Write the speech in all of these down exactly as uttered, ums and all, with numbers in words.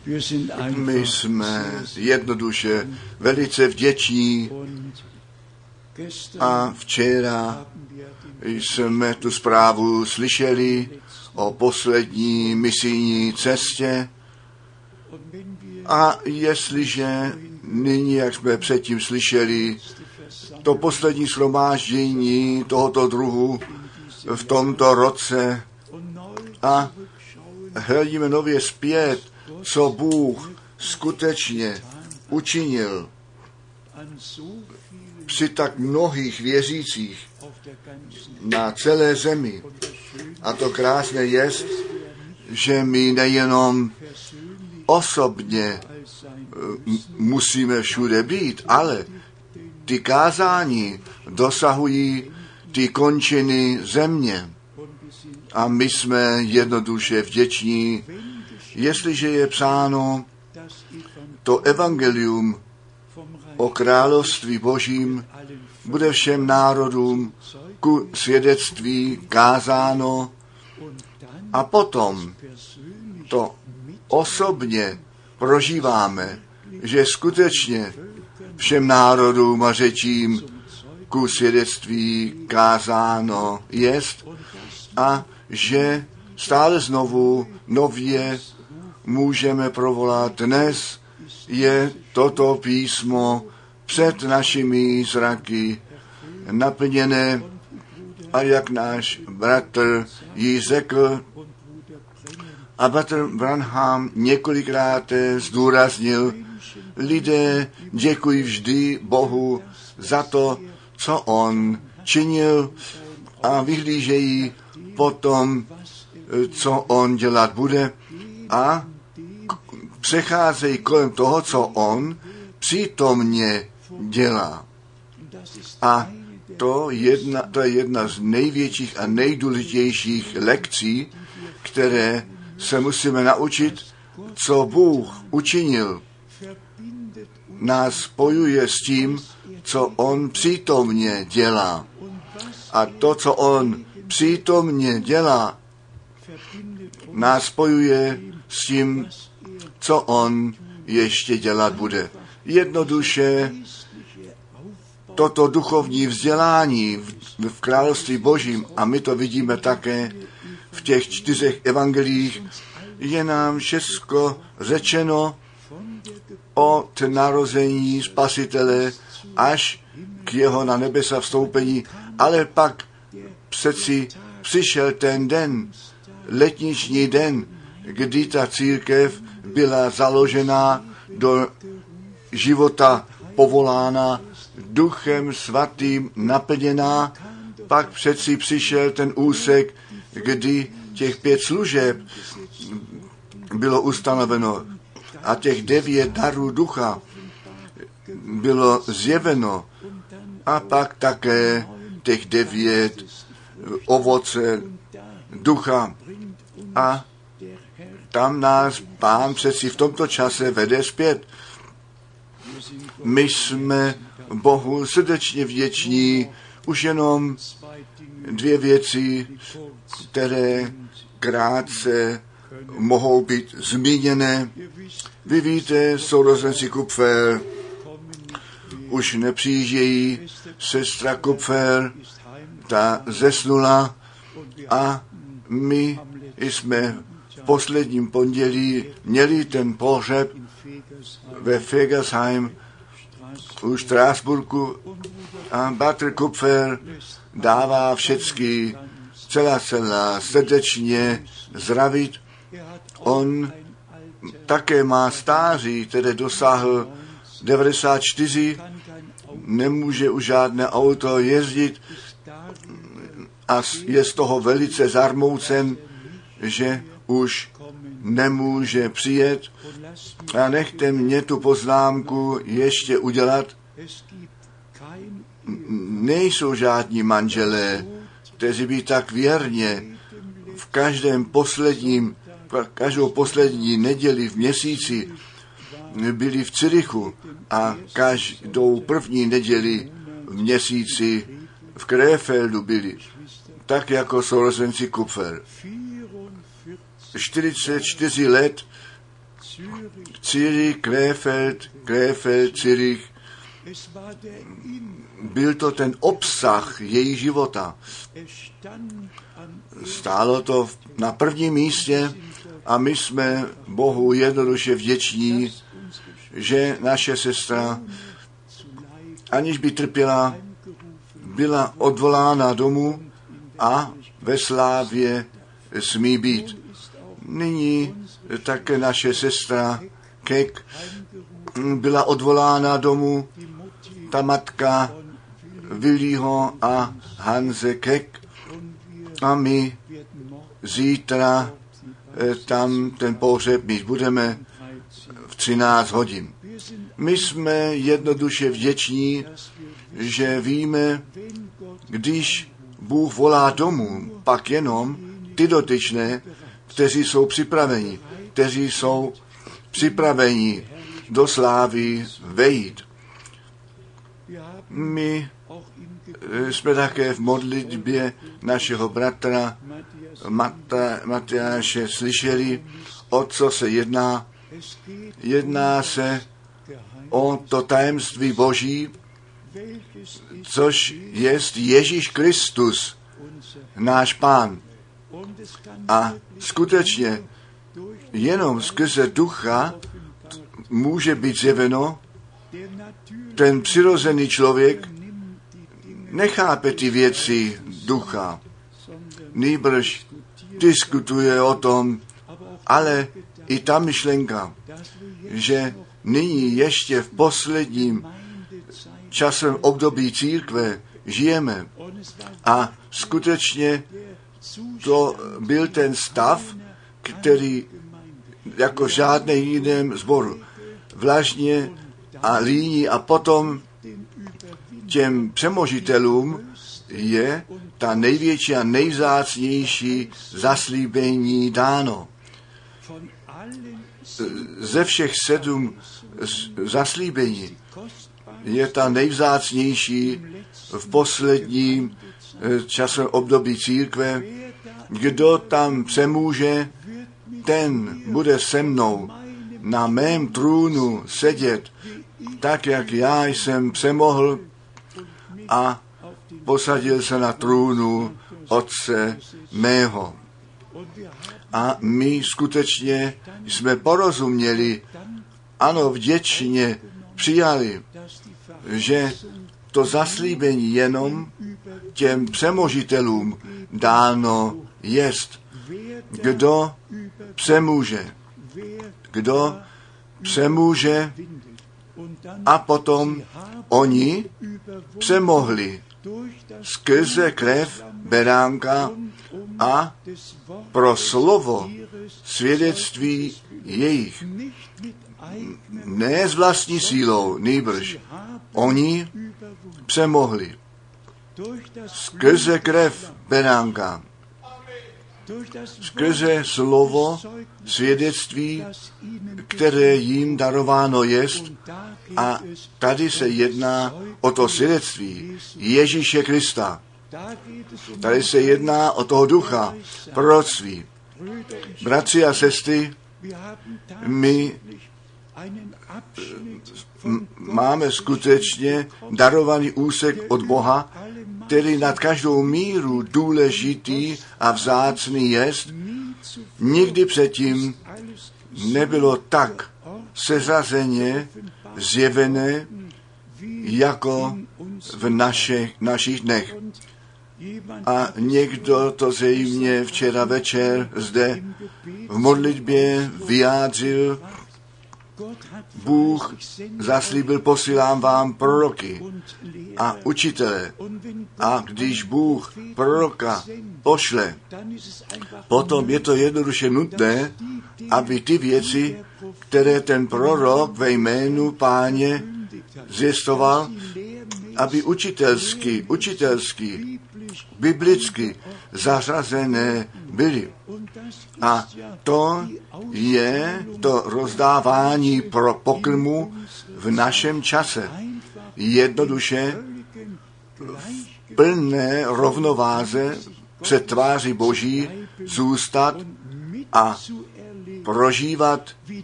My jsme jednoduše velice vděční a včera jsme tu zprávu slyšeli o poslední misijní cestě a jestliže nyní, jak jsme předtím slyšeli, to poslední shromáždění tohoto druhu v tomto roce a hledíme nově zpět, co Bůh skutečně učinil při tak mnohých věřících na celé zemi. A to krásné je, že my nejenom osobně musíme všude být, ale ty kázání dosahují ty končiny země. A my jsme jednoduše vděční, jestliže je psáno to evangelium o království Božím bude všem národům ku svědectví kázáno a potom to osobně prožíváme, že skutečně všem národům a řečím ku svědectví kázáno jest a že stále znovu nově můžeme provolat. Dnes je toto písmo před našimi zraky naplněné a jak náš bratr jí řekl, a bratr Branham několikrát zdůraznil, lidé děkují vždy Bohu za to, co on činil a vyhlížejí potom, co on dělat bude a přecházejí kolem toho, co on přítomně dělá. A to, jedna, to je jedna z největších a nejdůležitějších lekcí, které se musíme naučit, co Bůh učinil. Nás spojuje s tím, co on přítomně dělá. A to, co on přítomně dělá, nás spojuje s tím, co on ještě dělat bude. Jednoduše toto duchovní vzdělání v, v království Božím, a my to vidíme také v těch čtyřech evangelích, je nám všechno řečeno od narození Spasitele až k jeho na nebesa vstoupení, ale pak přeci přišel ten den, letniční den, kdy ta církev byla založena do života povolána, Duchem Svatým naplněná, pak přeci přišel ten úsek, kdy těch pět služeb bylo ustanoveno a těch devět darů ducha bylo zjeveno a pak také těch devět ovoce ducha a tam nás Pán přeci v tomto čase vede zpět. My jsme Bohu srdečně vděční, už jenom dvě věci, které krátce mohou být zmíněné. Vy víte, sourozenci Kupfer už nepřijíždějí, sestra Kupfer, ta zesnula a my jsme v posledním pondělí měli ten pohřeb ve Fegersheim u Štrásburku a bratr Kupfer dává všecky celá celá srdečně zdravit. On také má stáří, které dosáhl devadesát čtyři, nemůže už žádné auto jezdit a je z toho velice zarmoucen, že už nemůže přijet. A nechte mě tu poznámku ještě udělat. Nejsou žádní manželé, kteří by tak věrně v každém posledním, každou poslední neděli v měsíci byli v Cirichu a každou první neděli v měsíci v Krefeldu byli, tak jako sourozenci Kupfer. čtyřicet čtyři let Zürich, Krefeld, Krefeld, Zürich. Byl to ten obsah její života. Stálo to na prvním místě a my jsme Bohu jednoduše vděční, že naše sestra, aniž by trpěla, byla odvolána domů a ve slávě smí být. Nyní také naše sestra Kek byla odvolána domů, ta matka Williho a Hanse Kek, a my zítra tam ten pohřeb mít budeme v třináct hodin. My jsme jednoduše vděční, že víme, když Bůh volá domů, pak jenom ty dotyčné, kteří jsou připraveni, kteří jsou připraveni do slávy vejít. My jsme také v modlitbě našeho bratra Mata, Matyáše slyšeli, o co se jedná. Jedná se o to tajemství Boží, což jest Ježíš Kristus, náš Pán. A skutečně jenom skrze ducha může být zjeveno. Ten přirozený člověk nechápe ty věci ducha, nýbrž diskutuje o tom, ale i ta myšlenka, že nyní ještě v posledním časem období církve žijeme a skutečně to byl ten stav, který jako žádný jiném sboru Vlažně a Líní a potom těm přemožitelům je ta největší a nejvzácnější zaslíbení dáno. Ze všech sedm zaslíbení je ta nejvzácnější v posledním časovém období církve. Kdo tam přemůže, ten bude se mnou na mém trůnu sedět, tak jak já jsem přemohl a posadil se na trůnu Otce mého. A my skutečně jsme porozuměli, ano, vděčně přijali, že to zaslíbení jenom těm přemožitelům dáno jest. Kdo přemůže, kdo přemůže a potom oni přemohli skrze krev beránka a pro slovo svědectví jejich. Ne s vlastní sílou, nýbrž. Oni přemohli skrze krev beránka, skrze slovo svědectví, které jim darováno jest. A tady se jedná o to svědectví Ježíše Krista. Tady se jedná o toho ducha proroctví. Bratři a sestry, my máme skutečně darovaný úsek od Boha, který nad každou míru důležitý a vzácný jest. Nikdy předtím nebylo tak seřazeně zjevené, jako v našich, našich dnech. A někdo to zřejmě včera večer zde v modlitbě vyjádřil. Bůh zaslíbil, posílám vám proroky a učitele. A když Bůh proroka pošle, potom je to jednoduše nutné, aby ty věci, které ten prorok ve jménu Páně zvěstoval, aby učitelsky, učitelsky, biblicky zařazené byly. A to je to rozdávání pro pokrmu v našem čase. Jednoduše v plné rovnováze před tváří Boží zůstat a prožívat,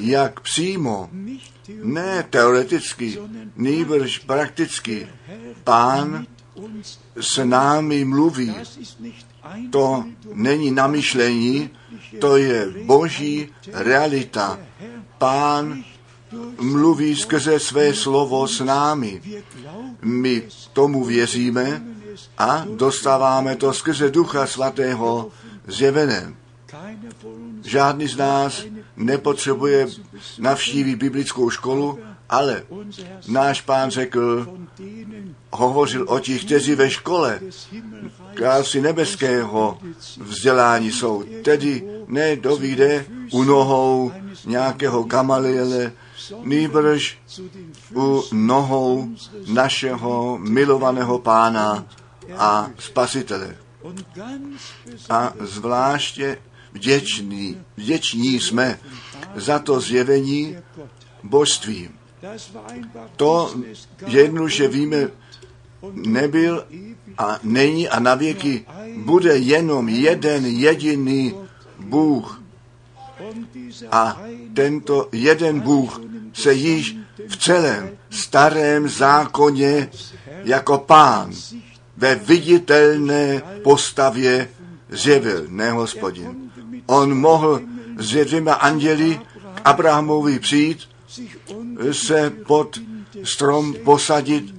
jak přímo, ne teoreticky, nýbrž prakticky, Pán s námi mluví. To není namyšlení, to je boží realita. Pán mluví skrze své slovo s námi. My tomu věříme a dostáváme to skrze Ducha Svatého zjevené. Žádný z nás nepotřebuje navštívit biblickou školu, ale náš Pán řekl, hovořil o těch, kteří ve škole království nebeského vzdělání jsou. Tedy ne dovíde u nohou nějakého Gamaliele, nýbrž u nohou našeho milovaného Pána a Spasitele. A zvláště vděční, vděční jsme za to zjevení božství. To jednoduše víme, nebyl a není a navěky bude jenom jeden jediný Bůh. A tento jeden Bůh se již v celém starém zákoně jako Pán ve viditelné postavě zjevil, ne Hospodin. On mohl s dvěma anděli k Abrahamovi přijít, se pod strom posadit,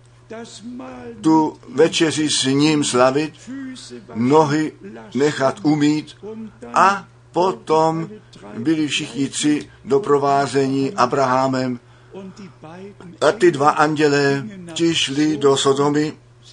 tu večeři s ním slavit, nohy nechat umýt a potom byli všichni tři doprovázení Abrahamem a ty dva andělé ti šli do Sodomy,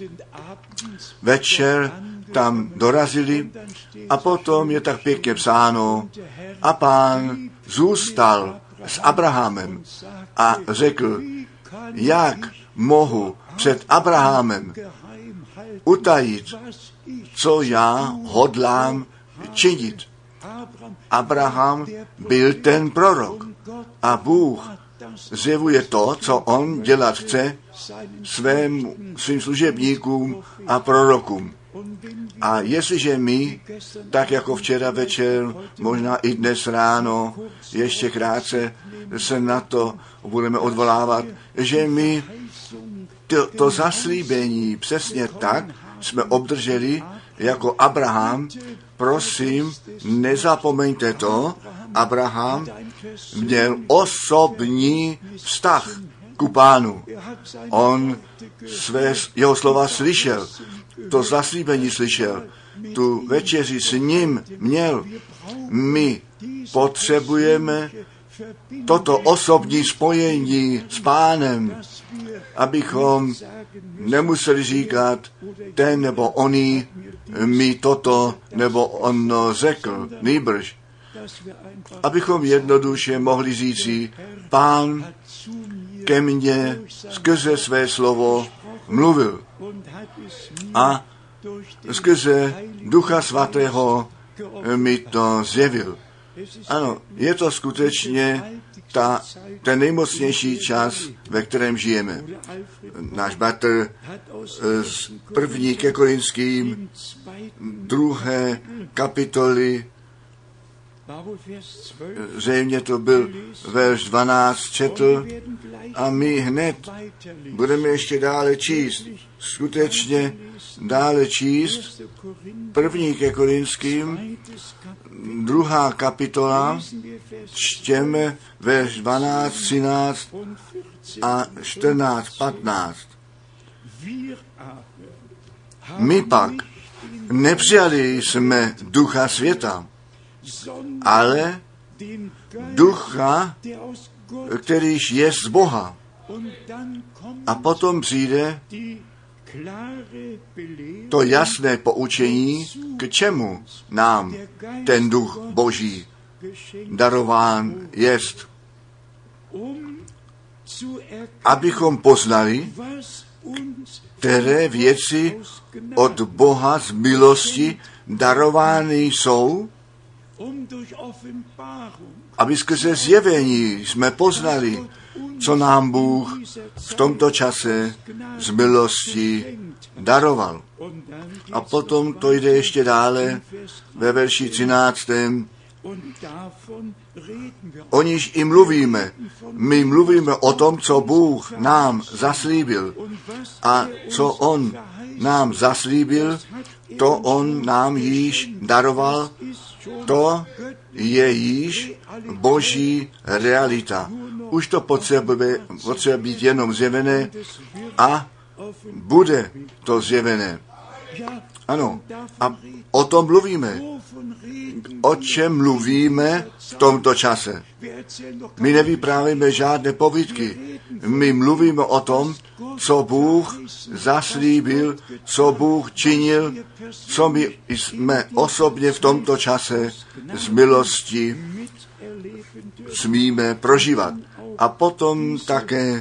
večer tam dorazili a potom je tak pěkně psáno a Pán zůstal s Abrahamem a řekl, jak mohu před Abrahamem utajit, co já hodlám činit. Abraham byl ten prorok a Bůh zjevuje to, co on dělat chce svém, svým služebníkům a prorokům. A jestliže my, tak jako včera večer, možná i dnes ráno, ještě krátce se na to budeme odvolávat, že my to, to zaslíbení přesně tak jsme obdrželi jako Abraham. Prosím, nezapomeňte to, Abraham měl osobní vztah ku Pánu. On své, jeho slova slyšel, to zaslíbení slyšel, tu večeři s ním měl. My potřebujeme toto osobní spojení s Pánem, abychom nemuseli říkat, ten nebo oný mi toto nebo ono řekl, nýbrž. Abychom jednoduše mohli říci, Pán ke mně skrze své slovo mluvil a skrze Ducha Svatého mi to zjevil. Ano, je to skutečně ta, ten nejmocnější čas, ve kterém žijeme. Náš bratr z první ke Korinským druhé kapitoly, zřejmě to byl verš dvanáct, četl a my hned budeme ještě dále číst. Skutečně dále číst první ke Korinským, druhá kapitola, čtěme verš dvanáct, třináct a čtrnáct, patnáct. My pak nepřijali jsme ducha světa, ale ducha, kterýž je z Boha. A potom přijde to jasné poučení, k čemu nám ten duch Boží darován jest. Abychom poznali, které věci od Boha z milosti darovány jsou, aby skrze zjevení jsme poznali, co nám Bůh v tomto čase z milosti daroval. A potom to jde ještě dále ve verši třináctém O níž i mluvíme. My mluvíme o tom, co Bůh nám zaslíbil. A co On nám zaslíbil, to On nám již daroval. To je již boží realita. Už to potřebuje, potřebuje být jenom zjevené a bude to zjevené. Ano, a o tom mluvíme. O čem mluvíme v tomto čase? My nevyprávíme žádné povídky. My mluvíme o tom, co Bůh zaslíbil, co Bůh činil, co my jsme osobně v tomto čase z milosti smíme prožívat. A potom také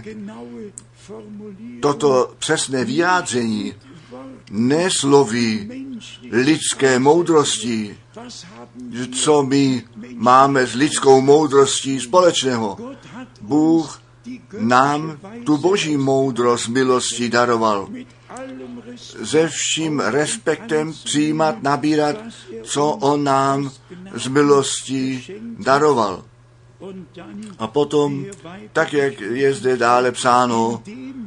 toto přesné vyjádření nesloví lidské moudrosti, co my máme s lidskou moudrostí společného. Bůh nám tu boží moudrost milosti daroval. Se vším respektem přijímat, nabírat, co on nám z milostí daroval. A potom, tak jak je zde dále psáno,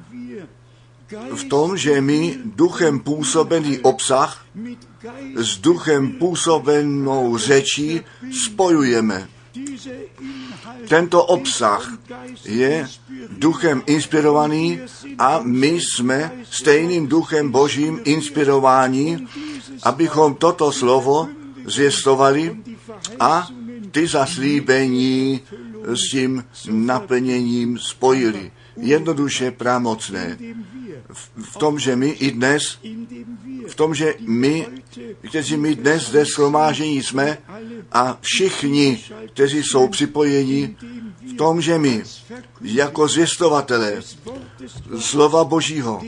v tom, že my duchem působený obsah s duchem působenou řečí spojujeme. Tento obsah je duchem inspirovaný a my jsme stejným duchem božím inspirováni, abychom toto slovo zvěstovali a ty zaslíbení s tím naplněním spojili. Jednoduše pramocné. V tom, že my i dnes, v tom, že my, kteří my dnes zde shromáždění jsme a všichni, kteří jsou připojeni, v tom, že my jako zvěstovatelé slova Božího,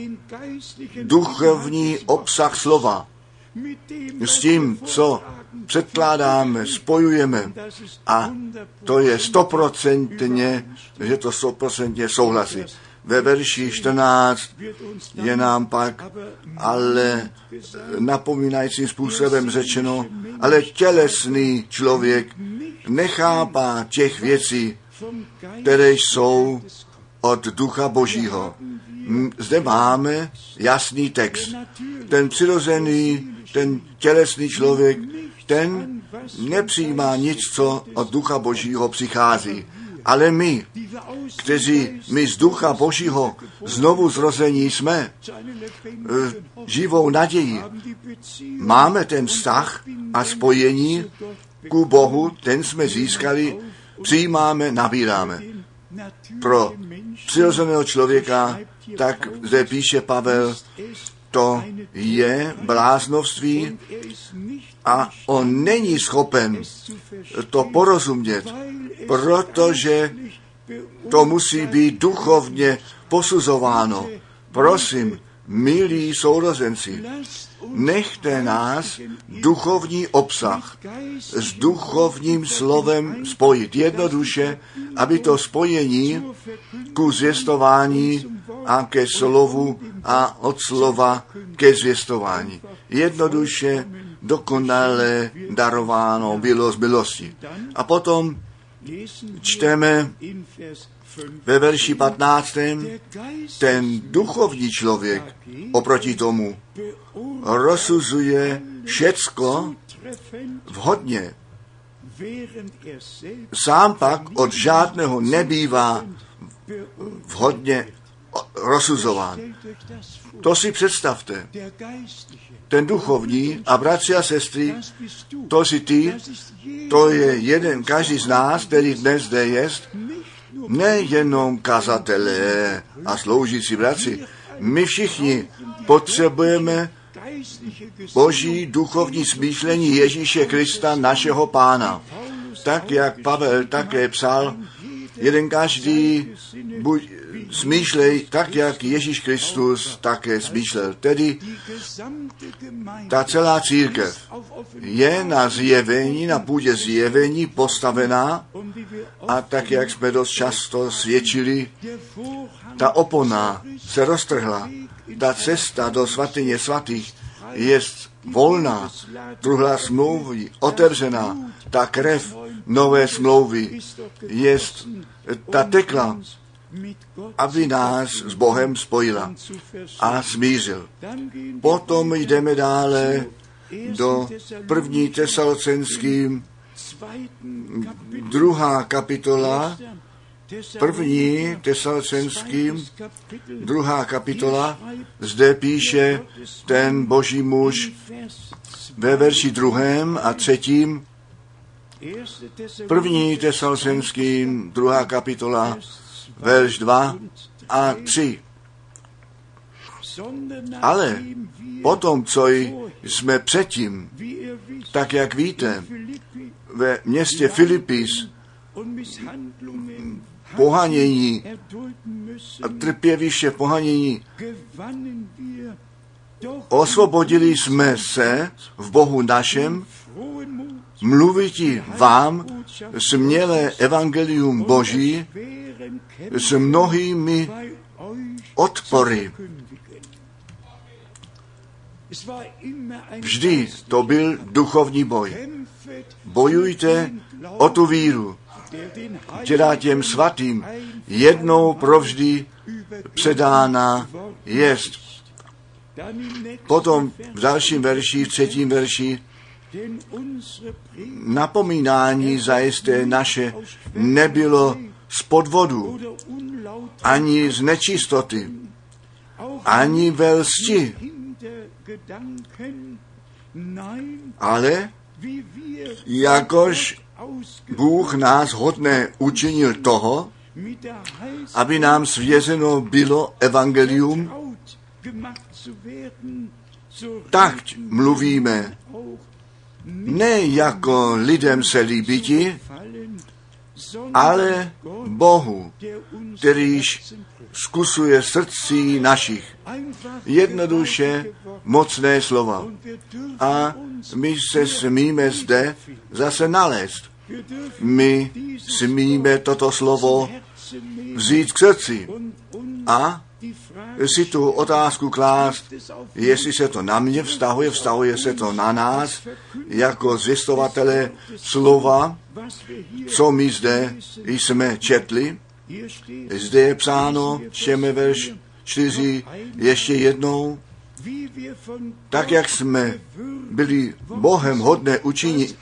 duchovní obsah slova, s tím, co předkládáme, spojujeme a to je stoprocentně, že to stoprocentně souhlasí. Ve verši čtrnáct je nám pak ale napomínajícím způsobem řečeno, ale tělesný člověk nechápá těch věcí, které jsou od Ducha Božího. Zde máme jasný text. Ten přirozený, ten tělesný člověk, ten nepřijímá nic, co od Ducha Božího přichází. Ale my, kteří my z Ducha Božího znovu zrození jsme, živou naději, máme ten vztah a spojení ku Bohu, ten jsme získali, přijímáme, nabíráme. Pro přirozeného člověka, tak zde píše Pavel, to je bláznovství a on není schopen to porozumět, protože to musí být duchovně posuzováno. Prosím, milí sourozenci, nechte nás duchovní obsah s duchovním slovem spojit. Jednoduše, aby to spojení ku zvěstování a ke slovu a od slova ke zvěstování. Jednoduše dokonale darováno bylo z milosti. A potom čteme ve verši patnáctém ten duchovní člověk oproti tomu rozsuzuje všecko vhodně. Sám pak od žádného nebývá vhodně rozsuzován. To si představte. Ten duchovní a bratři a sestry, to si ty, to je jeden, každý z nás, který dnes zde jest, nejenom kazatelé a sloužící bratři. My všichni potřebujeme boží duchovní smýšlení Ježíše Krista, našeho Pána. Tak, jak Pavel také psal, jeden každý buď smýšlej tak, jak Ježíš Kristus také smýšlel. Tedy ta celá církev je na zjevení, na půdě zjevení postavená a tak, jak jsme dost často svědčili, ta opona se roztrhla. Ta cesta do svatyně svatých je volná, druhá smlouvy otevřená, ta krev nové smlouvy jest, ta tekla, aby nás s Bohem spojila a smířil. Potom jdeme dále do první Tesalocenským, druhá kapitola, první Tesalocenským, druhá kapitola, zde píše ten boží muž ve verši druhém a třetím, první Tesalocenským, druhá kapitola, verš dva a tři. Ale potom, co jsme předtím, tak jak víte, ve městě Filipis pohanění a trpěliště pohanění osvobodili jsme se v Bohu našem, mluviti vám smělé evangelium Boží s mnohými odpory. Vždy to byl duchovní boj. Bojujte o tu víru, která těm svatým jednou provždy předána jest. Potom v dalším verši, v třetím verši, napomínání zajisté naše nebylo z podvodu, ani z nečistoty, ani ve lsti, ale jakož Bůh nás hodné učinil toho, aby nám svěřeno bylo evangelium, tak mluvíme ne jako lidem se líbiti, ale Bohu, kterýž zkusuje srdcí našich. Jednoduše mocné slova. A my se smíme zde zase nalézt. My smíme toto slovo vzít k srdci a si tu otázku klást, jestli se to na mě vztahuje, vztahuje se to na nás, jako zvěstovatele slova, co my zde jsme četli. Zde je psáno, čteme verš čtyři, ještě jednou, tak jak jsme byli Bohem hodné učinit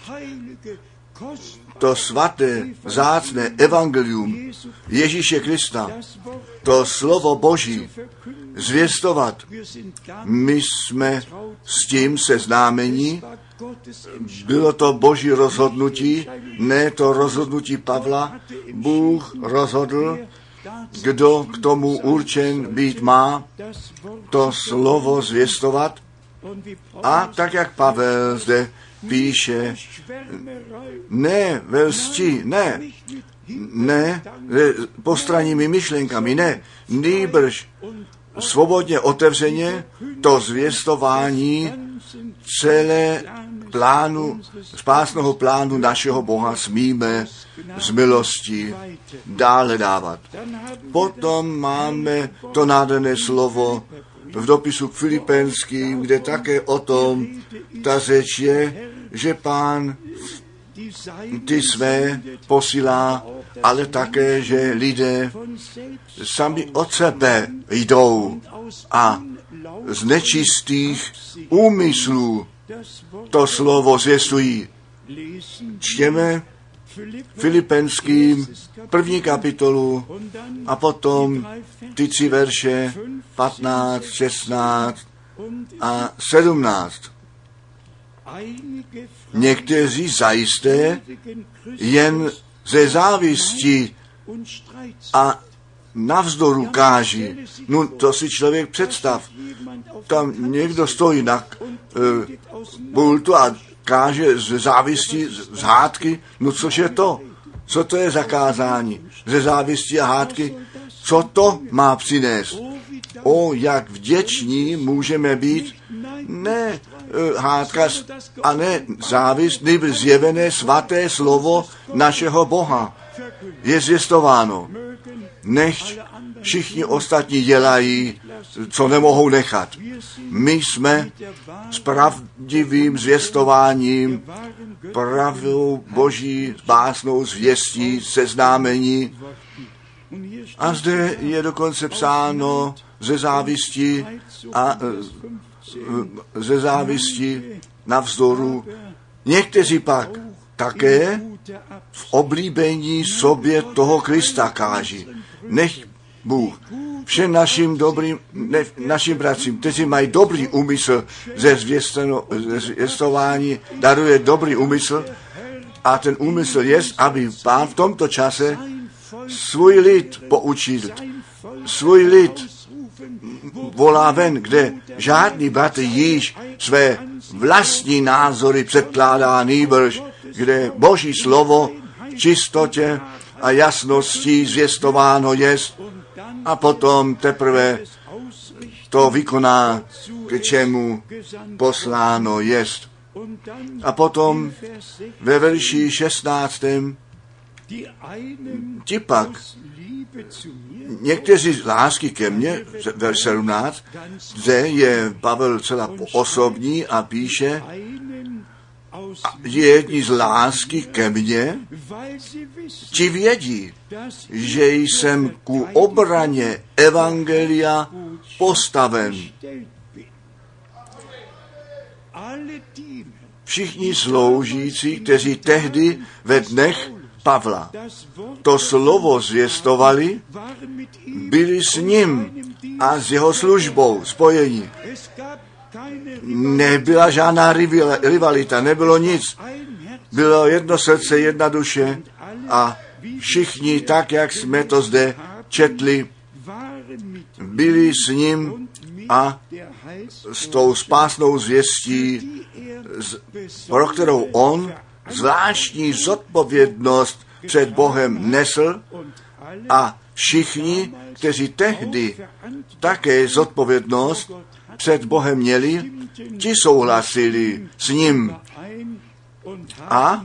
to svaté, vzácné evangelium Ježíše Krista, to slovo Boží, zvěstovat. My jsme s tím seznámeni, bylo to Boží rozhodnutí, ne to rozhodnutí Pavla. Bůh rozhodl, kdo k tomu určen být má, to slovo zvěstovat. A tak, jak Pavel zde píše, ne ve lsti, ne, ne postranními myšlenkami, ne, nýbrž svobodně, otevřeně to zvěstování celé plánu, spásného plánu našeho Boha smíme z milosti dále dávat. Potom máme to nádherné slovo v dopisu k Filipenským, kde také o tom ta řeč je, že Pán ty své posílá, ale také, že lidé sami od sebe jdou a z nečistých úmyslů to slovo zvěstují. Čtěme Filipenským první kapitolu a potom ty tři verše patnáct, šestnáct a sedmnáct. Někteří zajisté jen ze závisti a navzdoru káží. No to si člověk představ. Tam někdo stojí na uh, pultu a káže ze závisti, z hádky. No což je to? Co to je zakázání? Ze závisti a hádky? Co to má přinést? O, jak vděční můžeme být? Ne hádka a ne závist, nýbrž zjevené svaté slovo našeho Boha. Je zvěstováno. Nechť všichni ostatní dělají, co nemohou nechat. My jsme s pravdivým zvěstováním, pravou boží spásnou zvěstí, seznámení. A zde je dokonce psáno ze závisti a ze závisti navzdoru. Někteří pak také v oblíbení sobě toho Krista káží. Nech Bůh všem našim dobrým, ne, našim bratřím, kteří mají dobrý úmysl ze zvěstování, daruje dobrý úmysl a ten úmysl je, aby Pán v tomto čase svůj lid poučil. Svůj lid volá ven, kde žádný bratr již své vlastní názory předkládá, nýbrž, kde Boží slovo čistotě a jasností zvěstováno jest a potom teprve to vykoná, k čemu posláno jest. A potom ve verši šestnáctém ti pak někteří z lásky ke mně, verš sedmnáct, zde je Pavel celá osobní a píše, jedni z lásky ke mně, ti vědí, že jsem ku obraně evangelia postaven. Všichni sloužící, kteří tehdy ve dnech Pavla to slovo zvěstovali, byli s ním a s jeho službou spojení. Nebyla žádná rivalita, nebylo nic. Bylo jedno srdce, jedna duše a všichni, tak jak jsme to zde četli, byli s ním a s tou spásnou zvěstí, pro kterou on zvláštní zodpovědnost před Bohem nesl a všichni, kteří tehdy také zodpovědnost před Bohem měli, ti souhlasili s ním a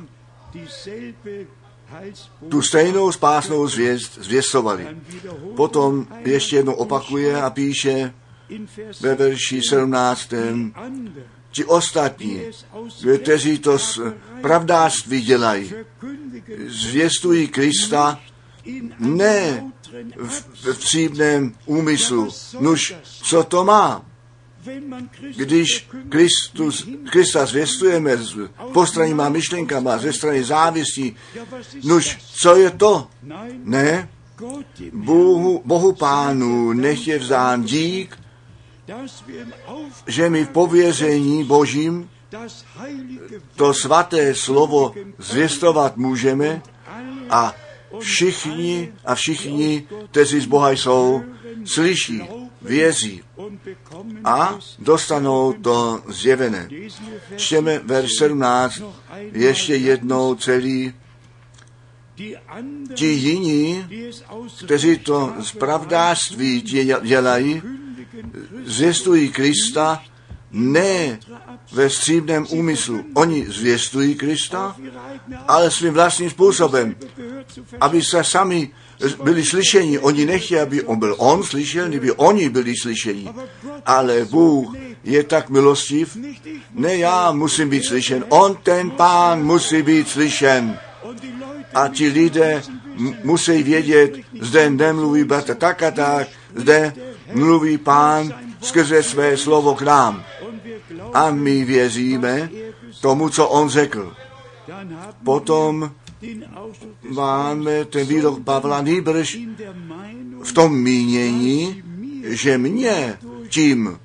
tu stejnou spásnou zvěst zvěstovali. Potom ještě jednou opakuje a píše ve verši sedmnáctém ti ostatní, kteří to z pravdářství dělají, zvěstují Krista ne v, v přímném úmyslu. Nuž, co to má? Když Kristus, Krista zvěstujeme s postranníma myšlenkama, ze strany závistí, nuž, co je to? Ne, Bohu, Bohu Pánu nech je vzdán dík, že my v pověření Božím to svaté slovo zvěstovat můžeme a všichni a všichni, kteří z Boha jsou, slyší, věří a dostanou to zjevené. Čteme verš sedmnáct, ještě jednou celý. Ti jiní, kteří to z pravdářství dělají, zvěstují Krista ne ve střídném úmyslu. Oni zvěstují Krista, ale svým vlastním způsobem, aby se sami byli slyšeni. Oni nechtějí, aby on byl on slyšen, aby oni byli slyšeni. Ale Bůh je tak milostiv, ne já musím být slyšen, on ten Pán musí být slyšen. A ti lidé m- musí vědět, zde nemluví bratr tak a tak, zde mluví Pán skrze své slovo k nám. A my věříme tomu, co on řekl. Potom máme ten výrok Pavla nýbrž v tom mínění, že mě tím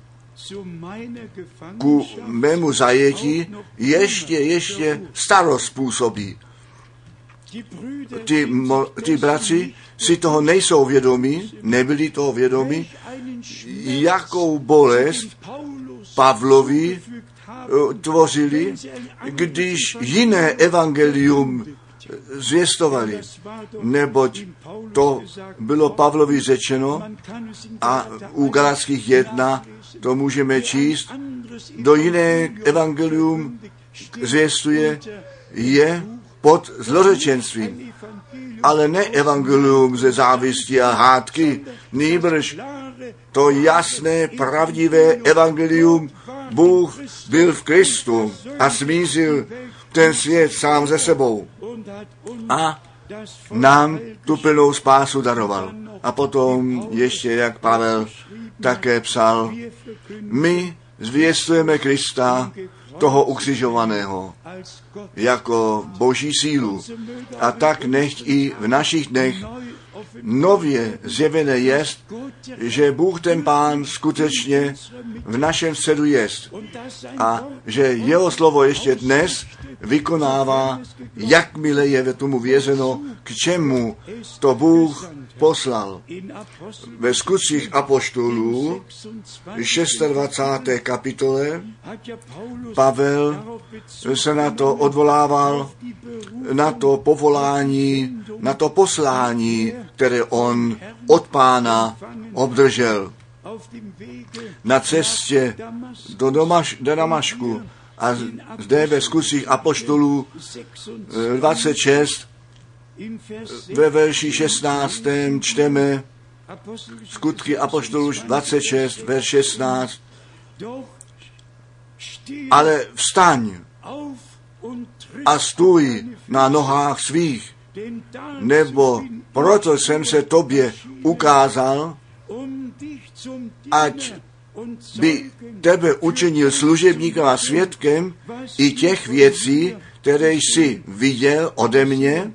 ku mému zajetí ještě, ještě starost způsobí. Ty, mo, ty bratři si toho nejsou vědomí, nebyli toho vědomí, jakou bolest Pavlovi tvořili, když jiné evangelium zvěstovali. Neboť to bylo Pavlovi řečeno a u Galatských jedna to můžeme číst, do jiné evangelium zvěstuje je pod zlořečenstvím, ale ne evangelium ze závisti a hádky, nýbrž to jasné, pravdivé evangelium. Bůh byl v Kristu a smířil ten svět sám ze sebou a nám tu plnou spásu daroval. A potom ještě, jak Pavel také psal, my zvěstujeme Krista, toho ukřižovaného, jako boží sílu. A tak nechť i v našich dnech nově zjevené jest, že Bůh ten Pán skutečně v našem středu jest a že jeho slovo ještě dnes vykonává, jakmile je tomu vězeno, k čemu to Bůh poslal. Ve Skutcích apoštolů dvacáté šesté kapitole Pavel se na to odvolával, na to povolání, na to poslání, které on od Pána obdržel na cestě do, Domaš, do Damašku. A zde ve Skutcích apoštolů dvacet šest ve verši šestnáctém čteme Skutky apoštolů dvacet šest, verš šestnáct. Ale vstaň a stůj na nohách svých, nebo proto jsem se tobě ukázal, ať by tebe učinil služebníkem a svědkem i těch věcí, které jsi viděl ode mě,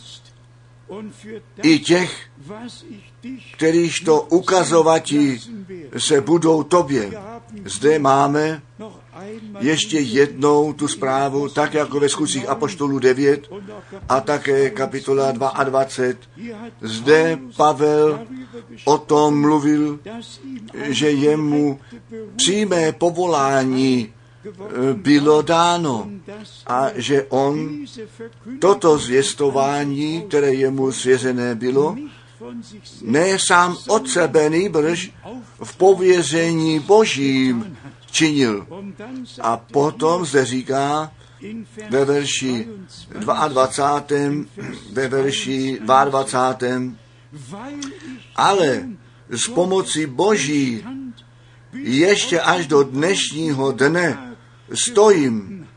i těch, kterýž to ukazovati se budou tobě. Zde máme ještě jednou tu zprávu, tak jako ve Skutcích apoštolů devět a také kapitola dvacet dva. Zde Pavel o tom mluvil, že jemu přímé povolání bylo dáno a že on toto zvěstování, které jemu svěřené bylo, ne sám od sebe, nýbrž v pověření Božím činil. A potom zde říká ve verši dvacátém druhém ve verši dvacátém druhém ale s pomocí Boží ještě až do dnešního dne stojím,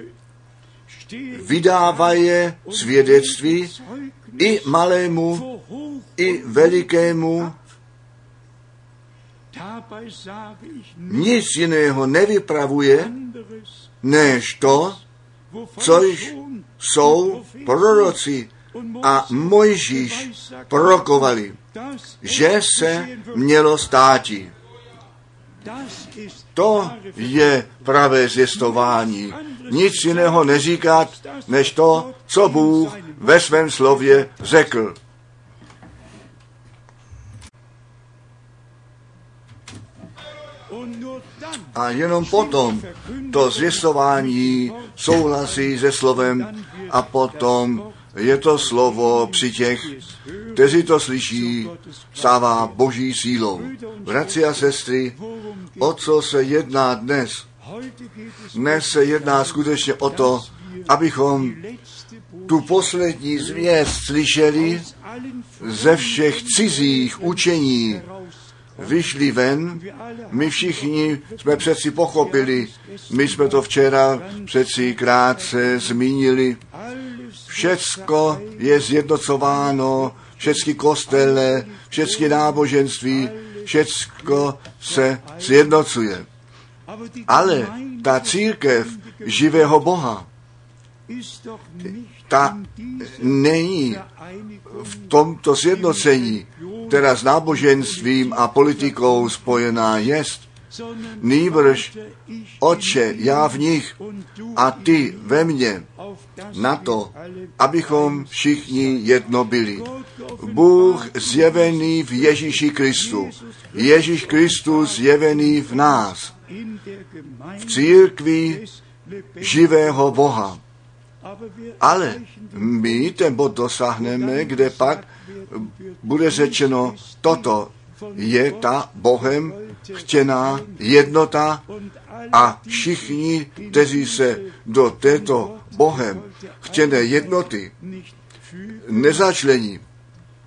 vydávaje svědectví i malému, i velikému. Nic jiného nevypravuje, než to, což jsou proroci a Mojžíš prorokovali, že se mělo státi. To je pravé zvěstování. Nic jiného neříkat, než to, co Bůh ve svém slově řekl. A jenom potom to zvěstování souhlasí se slovem a potom je to slovo při těch, kteří to slyší, stává boží sílou. Bratři a sestry, o co se jedná dnes? Dnes se jedná skutečně o to, abychom tu poslední zvěst slyšeli ze všech cizích učení, vyšli ven. My všichni jsme přeci pochopili, my jsme to včera přeci krátce zmínili. Všecko je zjednocováno, všechny kostele, všechny náboženství, všecko se sjednocuje. Ale ta církev živého Boha, ta není v tomto sjednocení, která s náboženstvím a politikou spojená jest. Nýbrž, Otče, já v nich a ty ve mně, na to, abychom všichni jedno byli. Bůh zjevený v Ježíši Kristu. Ježíš Kristus zjevený v nás. V církvi živého Boha. Ale my ten bod dosáhneme, kde pak bude řečeno, toto je ta Bohem chtěná jednota a všichni, kteří se do této Bohem chtěné jednoty nezačlení,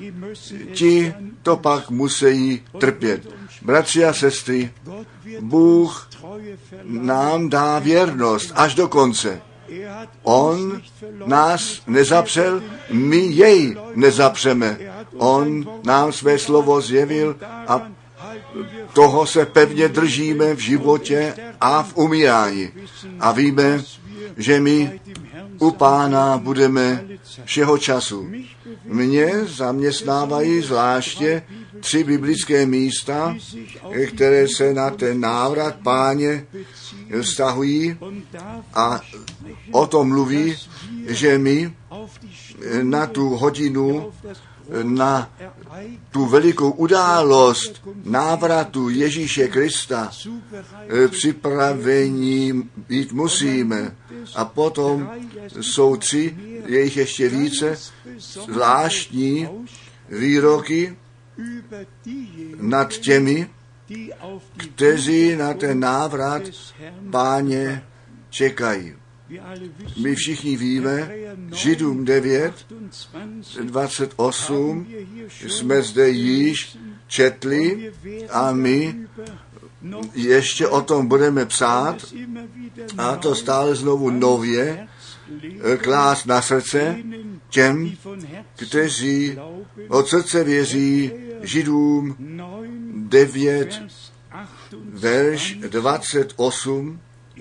ti to pak musí trpět. Bratři a sestry, Bůh nám dá věrnost až do konce. On nás nezapřel, my jej nezapřeme. On nám své slovo zjevil a toho se pevně držíme v životě a v umírání. A víme, že my u Pána budeme všeho času. Mě zaměstnávají zvláště tři biblické místa, které se na ten návrat Páně vztahují a o tom mluví, že my na tu hodinu, na tu velikou událost návratu Ježíše Krista připravení být musíme. A potom jsou tři, je jich ještě více, zvláštní výroky nad těmi, kteří na ten návrat Páně čekají. My všichni víme, Židům devět, dvacet osm, jsme zde již četli a my ještě o tom budeme psát a to stále znovu nově klást na srdce těm, kteří od srdce věří. Židům devět, verš dvacet osm,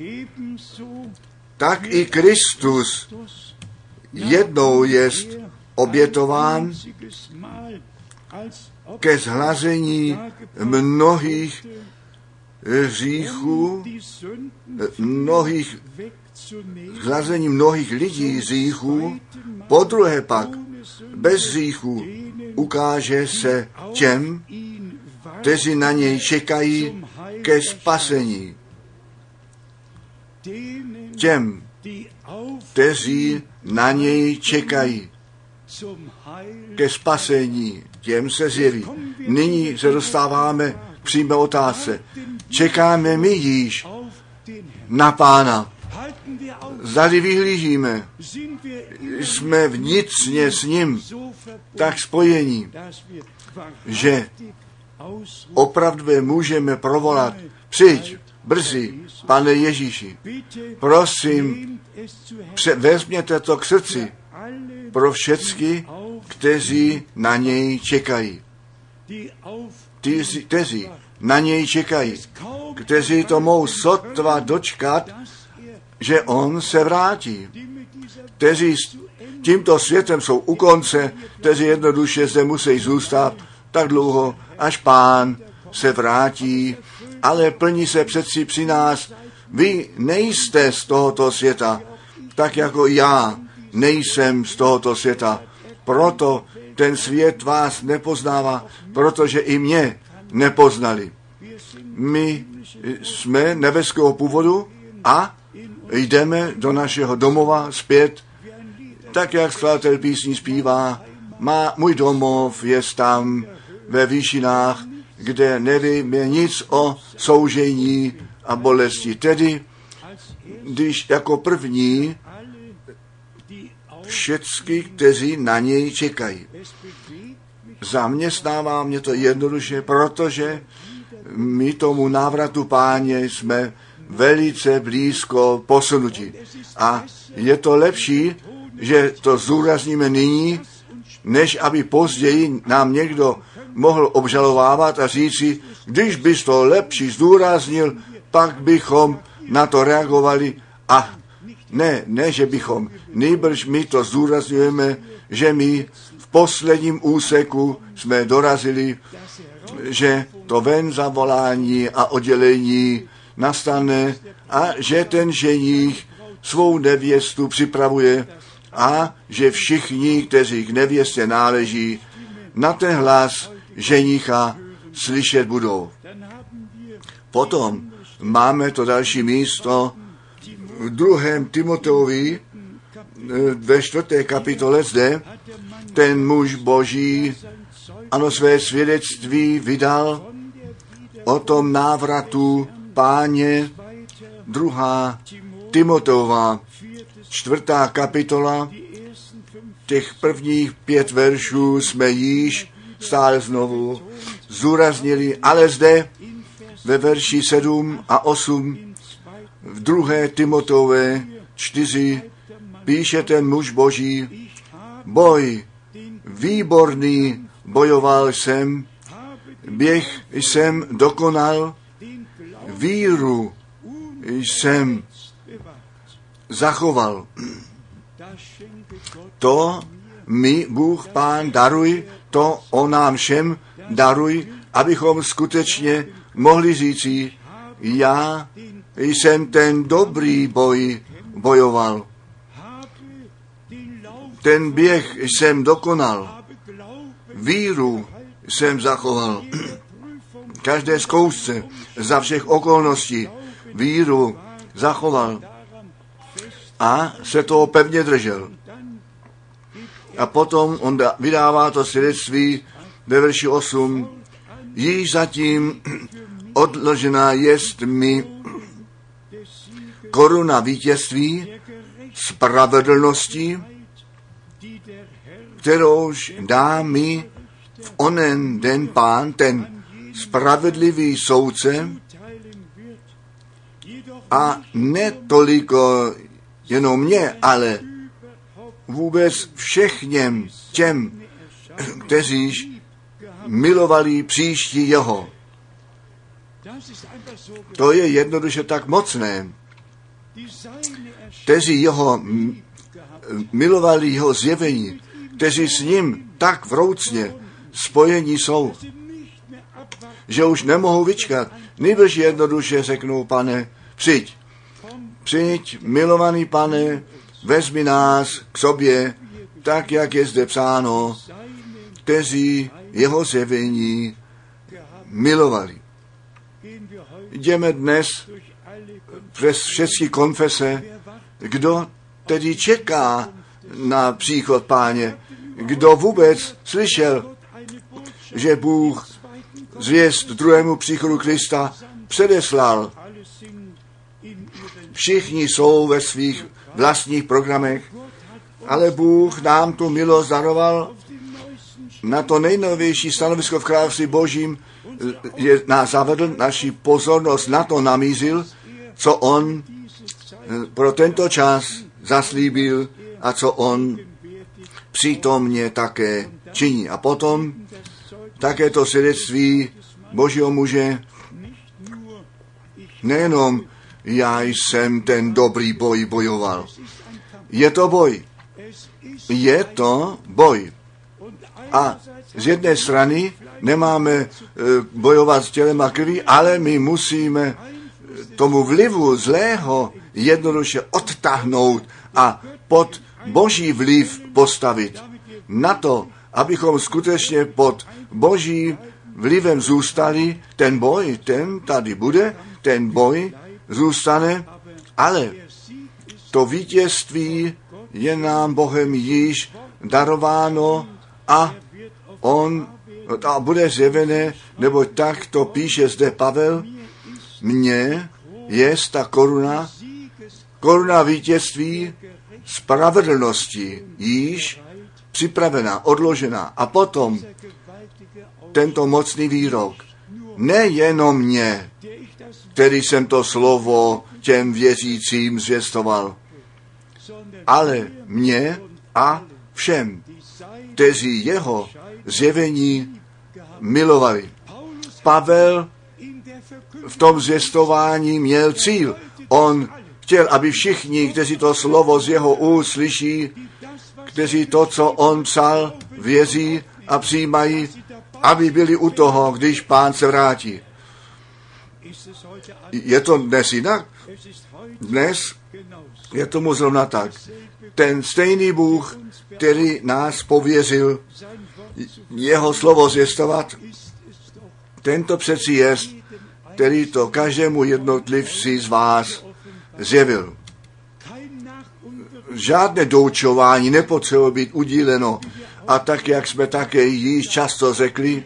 tak i Kristus jednou jest obětován ke zhlazení mnohých hříchů, mnohých, zhlazení mnohých lidí hříchů, podruhé pak bez hříchů ukáže se těm, kteří na něj čekají ke spasení. Těm, kteří na něj čekají ke spasení, těm se zjeví. Nyní se dostáváme k přímé otázce. Čekáme my již na Pána. Zdali vyhlížíme, jsme vnitřně s ním tak spojení, že opravdu můžeme provolat: přijď brzy, Pane Ježíši. Prosím, vezměte to k srdci pro všechny, kteří na něj čekají. Ty, kteří na něj čekají, kteří to mohou sotva dočkat, že on se vrátí. Kteří s tímto světem jsou u konce, kteří jednoduše zde musí zůstat tak dlouho, až Pán se vrátí, ale plní se přeci při nás. Vy nejste z tohoto světa, tak jako já nejsem z tohoto světa. Proto ten svět vás nepoznává, protože i mě nepoznali. My jsme nebeského původu a jdeme do našeho domova zpět, tak jak skladatel písní zpívá: má můj domov je tam ve výšinách, kde nevíme nic o soužení a bolesti. Tedy, když jako první všecky, kteří na něj čekají. Zaměstnává mě to jednoduše, protože my tomu návratu Páně jsme velice blízko posunuti. A je to lepší, že to zúrazníme nyní, než aby později nám někdo mohl obžalovávat a říci: když bys to lepší zdůraznil, pak bychom na to reagovali. A ne, ne, že bychom. Nýbrž my to zdůrazňujeme, že my v posledním úseku jsme dorazili, že to ven zavolání a oddělení nastane a že ten ženích svou nevěstu připravuje a že všichni, kteří k nevěstě náleží, na ten hlas ženicha slyšet budou. Potom máme to další místo v druhém Timoteovi ve čtvrté kapitole zde. Ten muž Boží ano své svědectví vydal o tom návratu Páně. Druhá Timoteova čtvrtá kapitola, těch prvních pět veršů jsme již stále znovu zúraznili, ale zde ve verši sedm a osm v druhé Timotové čtyři píše ten muž Boží: boj výborný bojoval jsem, běh jsem dokonal, víru jsem zachoval. To mi Bůh Pán daruj, to on nám všem daruj, abychom skutečně mohli říci: já jsem ten dobrý boj bojoval. Ten běh jsem dokonal, víru jsem zachoval. Každé zkoušce za všech okolností víru zachoval a se toho pevně držel. A potom on vydává to svědectví ve verši osm. Již zatím odložená jest mi koruna vítězství, spravedlnosti, kterouž dá mi v onen den Pán, ten spravedlivý soudce, a ne toliko jenom mě, ale vůbec všechněm těm, kteříž milovali příští jeho. To je jednoduše tak mocné. Kteří jeho milovali jeho zjevení, kteří s ním tak vroucně spojení jsou, že už nemohou vyčkat. Nejbrž jednoduše řeknou: Pane, přijď, přijď, milovaný Pane, vezmi nás k sobě, tak, jak je zde psáno, kteří jeho zjevení milovali. Jdeme dnes přes všechny konfese, kdo tedy čeká na příchod Páně, kdo vůbec slyšel, že Bůh zvěst druhému příchodu Krista předeslal. Všichni jsou ve svých vlastních programech, ale Bůh nám tu milost daroval na to nejnovější stanovisko v království Božím, je nás zavedl, naši pozornost na to namířil, co on pro tento čas zaslíbil a co on přítomně také činí. A potom také to svědectví Božího muže, nejenom já jsem ten dobrý boj bojoval. Je to boj. Je to boj. A z jedné strany nemáme bojovat s tělem a krví, ale my musíme tomu vlivu zlého jednoduše odtáhnout a pod Boží vliv postavit. Na to, abychom skutečně pod Božím vlivem zůstali, ten boj, ten tady bude, ten boj zůstane, ale to vítězství je nám Bohem již darováno a on a bude zjevené, nebo tak to píše zde Pavel, mně je ta koruna, koruna vítězství, spravedlnosti již připravená, odložená. A potom tento mocný výrok, nejenom mě, který jsem to slovo těm věřícím zvěstoval, ale mě a všem, kteří jeho zjevení milovali. Pavel v tom zvěstování měl cíl. On chtěl, aby všichni, kteří to slovo z jeho úst slyší, kteří to, co on psal, věří a přijímají, aby byli u toho, když Pán se vrátí. Je to dnes jinak? Dnes je tomu zrovna tak. Ten stejný Bůh, který nás pověřil jeho slovo zvěstovat, tento přeci jest, který to každému jednotlivci z vás zjevil. Žádné doučování nepotřebuje být udíleno. A tak, jak jsme také již často řekli,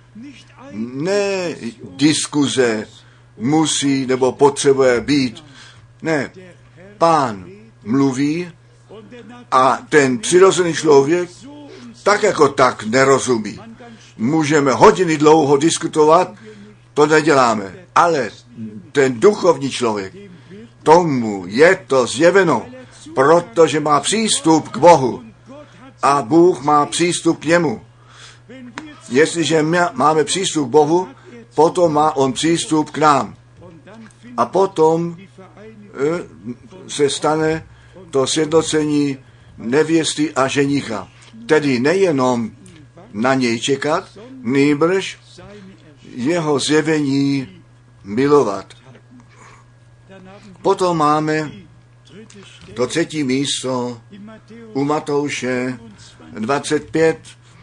ne diskuze musí nebo potřebuje být. Ne, Pán mluví A ten přirozený člověk tak jako tak nerozumí. Můžeme hodiny dlouho diskutovat, to neděláme. Ale ten duchovní člověk, tomu je to zjeveno, protože má přístup k Bohu a Bůh má přístup k němu. Jestliže my máme přístup k Bohu, potom má on přístup k nám. A potom se stane to sjednocení nevěsty a ženicha. Tedy nejenom na něj čekat, nýbrž jeho zjevení milovat. Potom máme to třetí místo u Matouše dvacet pět,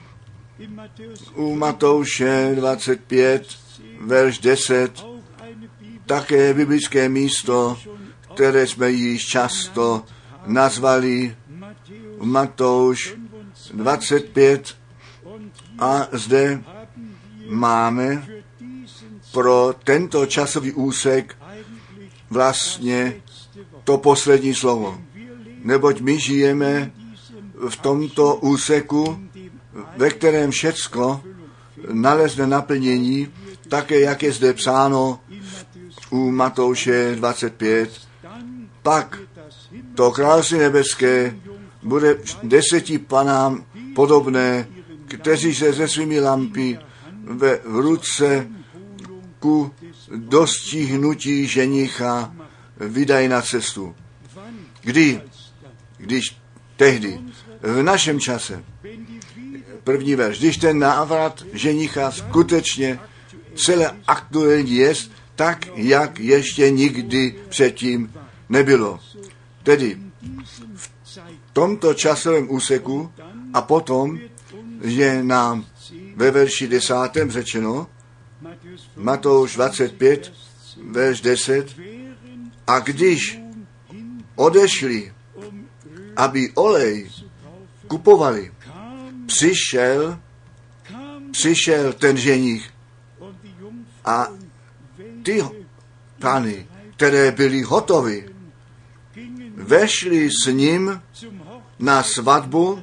u Matouše dvacet pět, verš deset, také biblické místo, které jsme již často nazvali Matouš dvacet pět, a zde máme pro tento časový úsek vlastně to poslední slovo. Neboť my žijeme v tomto úseku, ve kterém všecko nalezne naplnění, také jak je zde psáno u Matouše dvacet pět. Pak to království nebeské bude deseti panám podobné, kteří se ze svými lampy ve v ruce ku dostihnutí ženicha vydají na cestu. Kdy? Když tehdy, v našem čase, první verš, když ten návrat ženicha skutečně celé aktuální je, tak, jak ještě nikdy předtím nebylo. Tedy v tomto časovém úseku a potom je nám ve verši desátém řečeno, Matouš dvacet pět, verš deset, a když odešli, aby olej kupovali, přišel, přišel ten ženich a ty pány, které byly hotovy, vešli s ním na svatbu,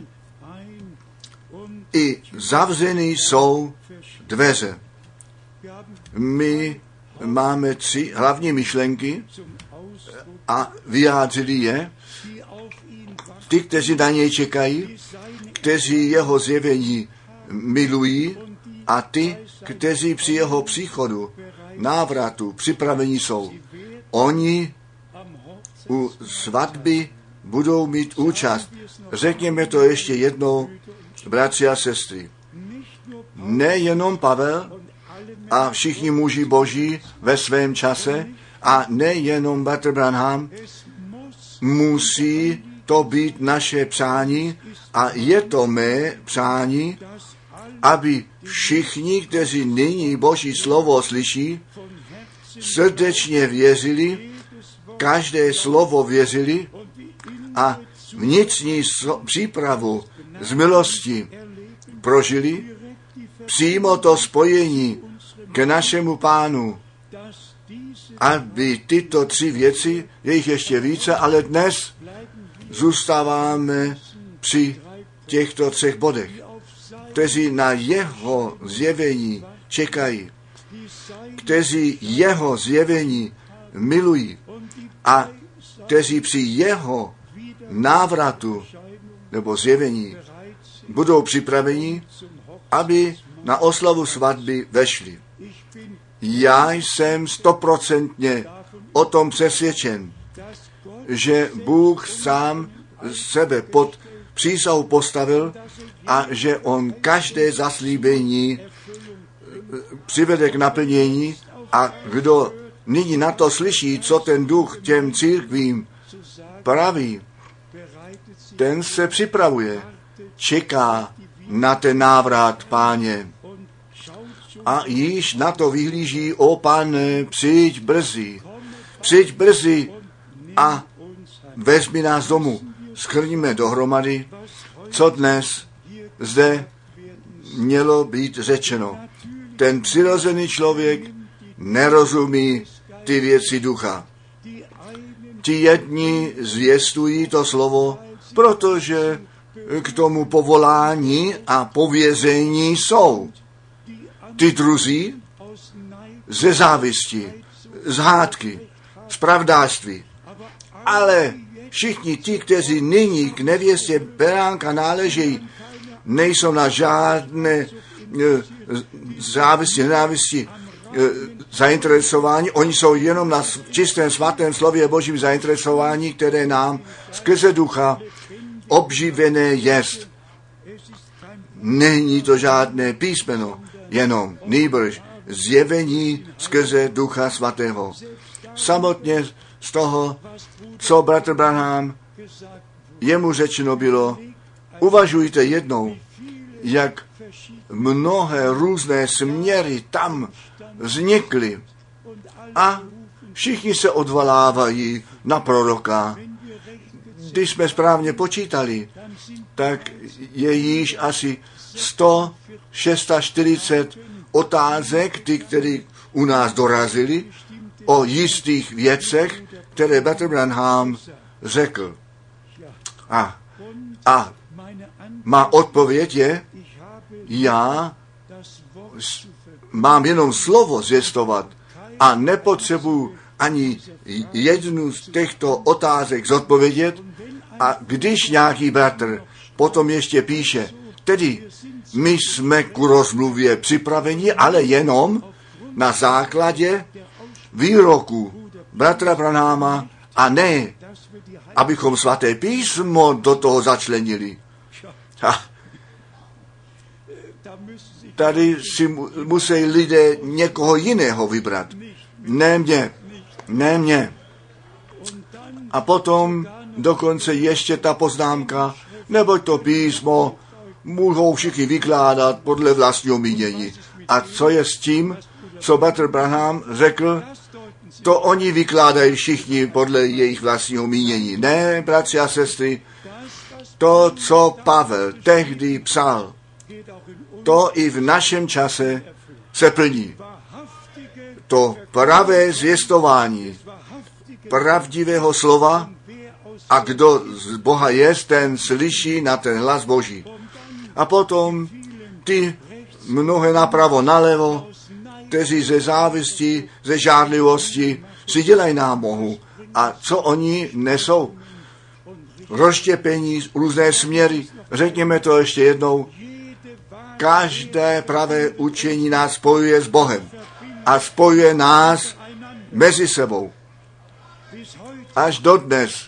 i zavřený jsou dveře. My máme tři hlavní myšlenky a vyjádřili je. Ty, kteří na něj čekají, kteří jeho zjevení milují, a ty, kteří při jeho příchodu, návratu, připravení jsou. Oni u svatby budou mít účast. Řekněme to ještě jednou, bratři a sestry. Nejenom Pavel a všichni muži boží ve svém čase a nejenom Bratr Branham, musí to být naše přání a je to mé přání, aby všichni, kteří nyní Boží slovo slyší, srdečně věřili, každé slovo věřili a vnitřní přípravu z milosti prožili, přímo to spojení k našemu Pánu, aby tyto tři věci, je jich ještě více, ale dnes zůstáváme při těchto třech bodech, kteří na jeho zjevení čekají, kteří jeho zjevení milují a kteří při jeho návratu nebo zjevení budou připraveni, aby na oslavu svatby vešli. Já jsem stoprocentně o tom přesvědčen, že Bůh sám sebe pod přísahu postavil a že on každé zaslíbení přivede k naplnění, a kdo nyní na to slyší, co ten duch těm církvím praví, ten se připravuje, čeká na ten návrat, Páně. A již na to vyhlíží, o Pane, přijď brzy, přijď brzy a vezmi nás domů. Shrníme dohromady, co dnes zde mělo být řečeno. Ten přirozený člověk nerozumí ty věci ducha. Ti jedni zvěstují to slovo protože k tomu povolání a pověření jsou. Ty druzí ze závisti, z hádky, z pravdářství. Ale všichni ti, kteří nyní k nevěstě beránka náležejí, nejsou na žádné závisti, nenávisti zainteresováni. Oni jsou jenom na čistém svatém slově Božím zainteresováni, které nám skrze ducha obživené jest. Není to žádné písmeno, jenom nýbrž zjevení skrze ducha svatého. Samotně z toho, co bratr Branham jemu řečeno bylo, uvažujte jednou, jak mnohé různé směry tam vznikly a všichni se odvolávají na proroka. Když jsme správně počítali, tak je již asi sto čtyřicet šest otázek, ty, které u nás dorazily, o jistých věcech, které bratr Branham řekl. A, a má odpověď je, já mám jenom slovo zvěstovat a nepotřebuji ani jednu z těchto otázek zodpovědět. A když nějaký bratr potom ještě píše, tedy my jsme k rozmluvě připraveni, ale jenom na základě výroku bratra Branhama a ne, abychom svaté písmo do toho začlenili. Ha. Tady si musí lidé někoho jiného vybrat. Ne mě, ne mě. A potom dokonce ještě ta poznámka, neboť to písmo můžou všichni vykládat podle vlastního mínění. A co je s tím, co bratr Branham řekl, to oni vykládají všichni podle jejich vlastního mínění. Ne, bratři a sestry, to, co Pavel tehdy psal, to i v našem čase se plní. To pravé zvěstování pravdivého slova a kdo z Boha je, ten slyší na ten hlas Boží. A potom ty mnohé napravo, nalevo, kteří ze závisti, ze žárlivosti si dělají námohu. A co oni nesou? Rozštěpení, různé směry. Řekněme to ještě jednou. Každé pravé učení nás spojuje s Bohem a spojuje nás mezi sebou. Až dodnes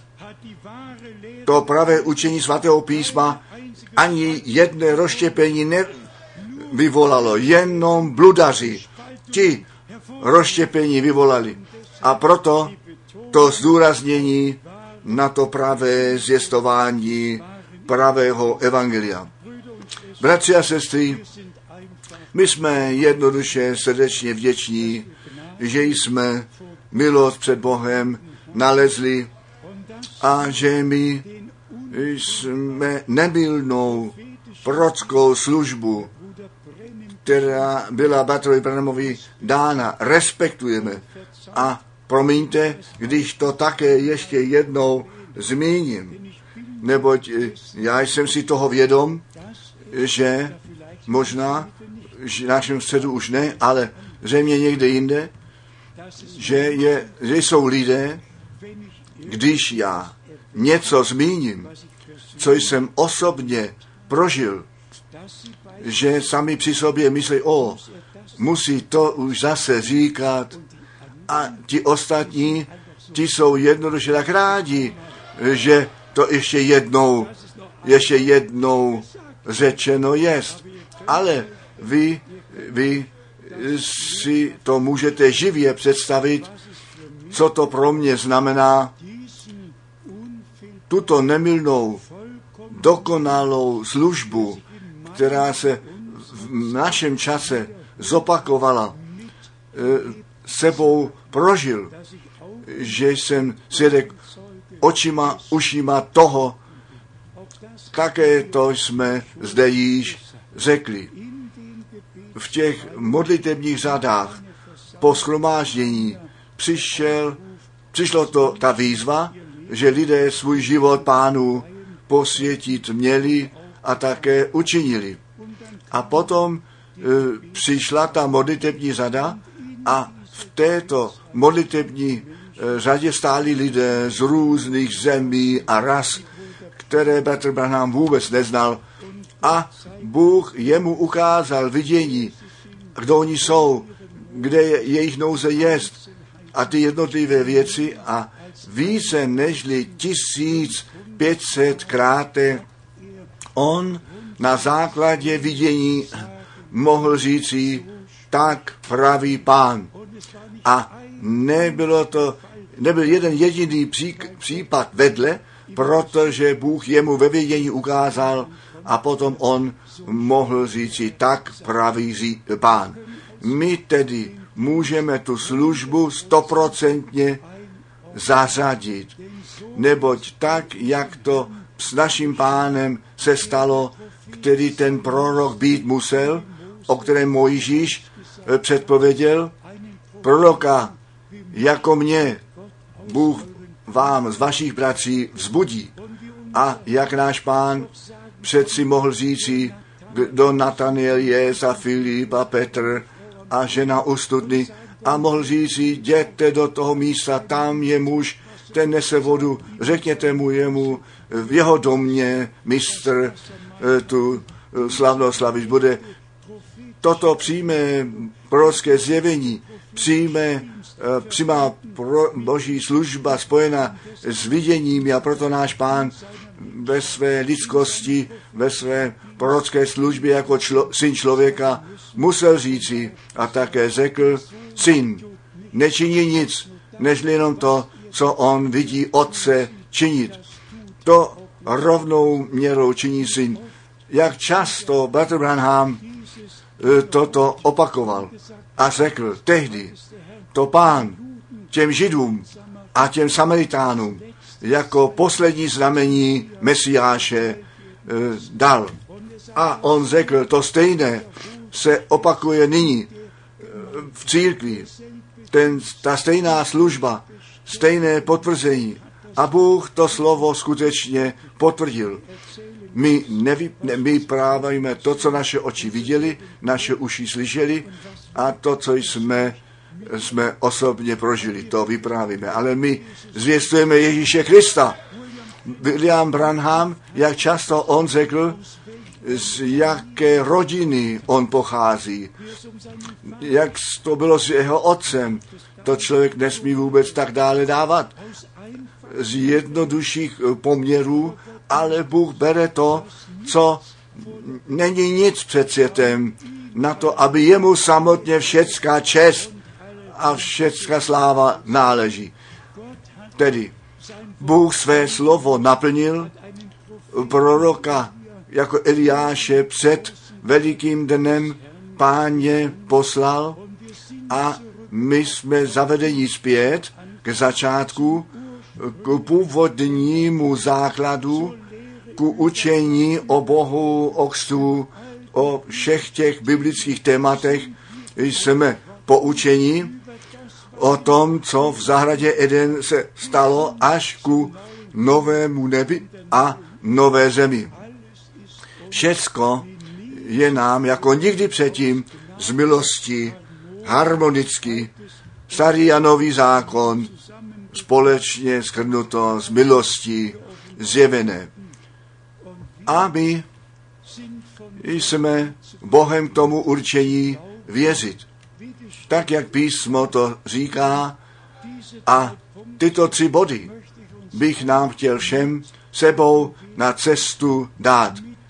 to pravé učení svatého písma ani jedné rozštěpení nevyvolalo, jenom bludaři. Ti rozštěpení vyvolali. A proto to zdůraznění na to pravé zvěstování pravého evangelia. Bratři a sestry, my jsme jednoduše srdečně vděční, že jsme milost před Bohem nalezli a že my jsme nemylnou prorockou službu, která byla bratrovi Branhamovi dána, respektujeme. A promiňte, když to také ještě jednou zmíním, neboť já jsem si toho vědom, že možná v našem středu už ne, ale zřejmě někde jinde, že, je, že jsou lidé, když já něco zmíním, co jsem osobně prožil, že sami při sobě myslí, o, musí to už zase říkat a ti ostatní, ti jsou jednoduše tak rádi, že to ještě jednou, ještě jednou řečeno jest. Ale vy, vy si to můžete živě představit, co to pro mě znamená, tuto nemylnou, dokonalou službu, která se v našem čase zopakovala, sebou prožil, že jsem svědek očima, ušima toho, také to jsme zde již řekli. V těch modlitebních řadách po shromáždění přišel, přišlo to ta výzva, že lidé svůj život Pánu posvětit měli a také učinili. A potom e, přišla ta modlitební řada a v této modlitební e, řadě stáli lidé z různých zemí a ras, které bratr Branham vůbec neznal. A Bůh jemu ukázal vidění, kdo oni jsou, kde je jejich nouze jest a ty jednotlivé věci a více nežli tisíc pětset kráte on na základě vidění mohl říci, tak praví Pán. A nebylo to, nebyl jeden jediný pří, případ vedle, protože Bůh jemu ve vidění ukázal a potom on mohl říci, tak praví Pán. My tedy můžeme tu službu stoprocentně zařadit, neboť tak, jak to s naším Pánem se stalo, který ten prorok být musel, o kterém Mojžíš předpověděl, proroka jako mě Bůh vám z vašich bratří vzbudí. A jak náš Pán přeci mohl říci, kdo Nataniel je za Filip a Petr a žena u studny, a mohl říci, jděte do toho místa, tam je muž, ten nese vodu, řekněte mu jemu, v jeho domě mistr tu slavnost slaviš bude. Toto přijme prorocké zjevení, přijme přímá boží služba spojena s viděním a proto náš Pán ve své lidskosti, ve své prorocké službě jako člo, syn člověka musel říci a také řekl, syn, nečiní nic, nežli jenom to, co on vidí otce činit. To rovnou měrou činí syn. Jak často bratr Branham toto opakoval a řekl tehdy, to Pán těm Židům a těm Samaritánům jako poslední znamení Mesiáše dal. A on řekl, to stejné se opakuje nyní v církvi. Ten, ta stejná služba, stejné potvrzení. A Bůh to slovo skutečně potvrdil. My nevypráváme to, co naše oči viděli, naše uši slyšeli a to, co jsme, jsme osobně prožili, to vyprávíme. Ale my zvěstujeme Ježíše Krista. William Branham, jak často on řekl, z jaké rodiny on pochází, jak to bylo s jeho otcem, to člověk nesmí vůbec tak dále dávat. Z jednodušších poměrů, ale Bůh bere to, co není nic před světem, na to, aby jemu samotně všecká čest a všecká sláva náleží. Tedy Bůh své slovo naplnil, proroka jako Eliáše před velikým dnem Páně poslal a my jsme zavedeni zpět k začátku, k původnímu základu, k učení o Bohu, o křtu, o všech těch biblických tématech jsme poučeni o tom, co v zahradě Eden se stalo až ku novému nebi a nové zemi. Všecko je nám jako nikdy předtím z milosti harmonicky, starý a nový zákon společně shrnuto z milosti zjevené. A my jsme Bohem k tomu určení věřit. Tak, jak písmo to říká, a tyto tři body bych nám chtěl všem sebou na cestu dát.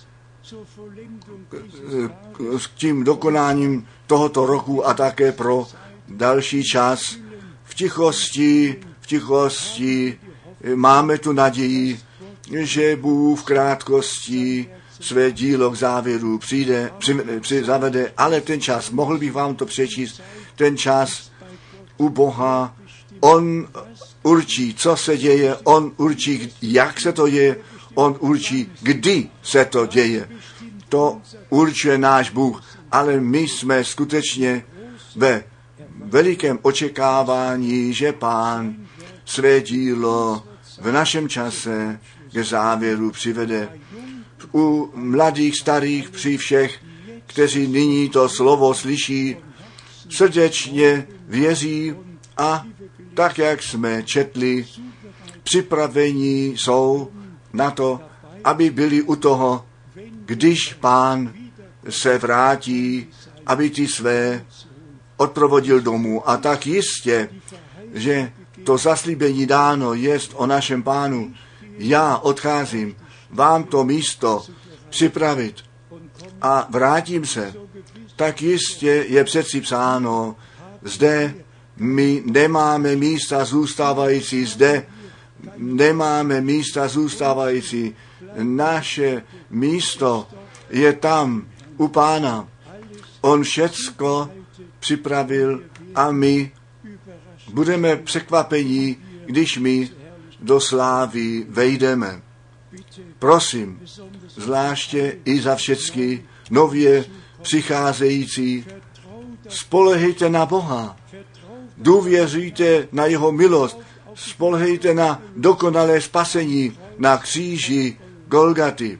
S tím dokonáním tohoto roku a také pro další čas v tichosti, v tichosti máme tu naději, že Bůh v krátkosti své dílo k závěru přijde, při, při, zavede, ale ten čas, mohl bych vám to přečíst, ten čas u Boha, on určí, co se děje, on určí, jak se to děje, on určí, kdy se to děje. To určuje náš Bůh, ale my jsme skutečně ve velikém očekávání, že Pán své dílo v našem čase, ke závěru přivede. U mladých, starých, při všech, kteří nyní to slovo slyší, srdečně věří a tak, jak jsme četli, připravení jsou na to, aby byli u toho, když Pán se vrátí, aby ty své odprovodil domů. A tak jistě, že to zaslíbení dáno jest o našem Pánu. Já odcházím vám to místo připravit a vrátím se. Tak jistě je přeci psáno, zde my nemáme místa zůstávající, zde nemáme místa zůstávající. Naše místo je tam u Pána. On všecko připravil a my budeme překvapení, když my do slávy vejdeme. Prosím, zvláště i za všechny nově přicházející, spolehejte na Boha, důvěřujte na jeho milost, spolehejte na dokonalé spasení na kříži Golgaty.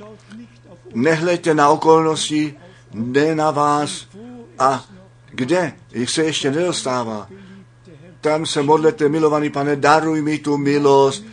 Nehleďte na okolnosti, ne na vás a kde jich se ještě nedostává. Tam se modlete, milovaný Pane, daruj mi tu milost,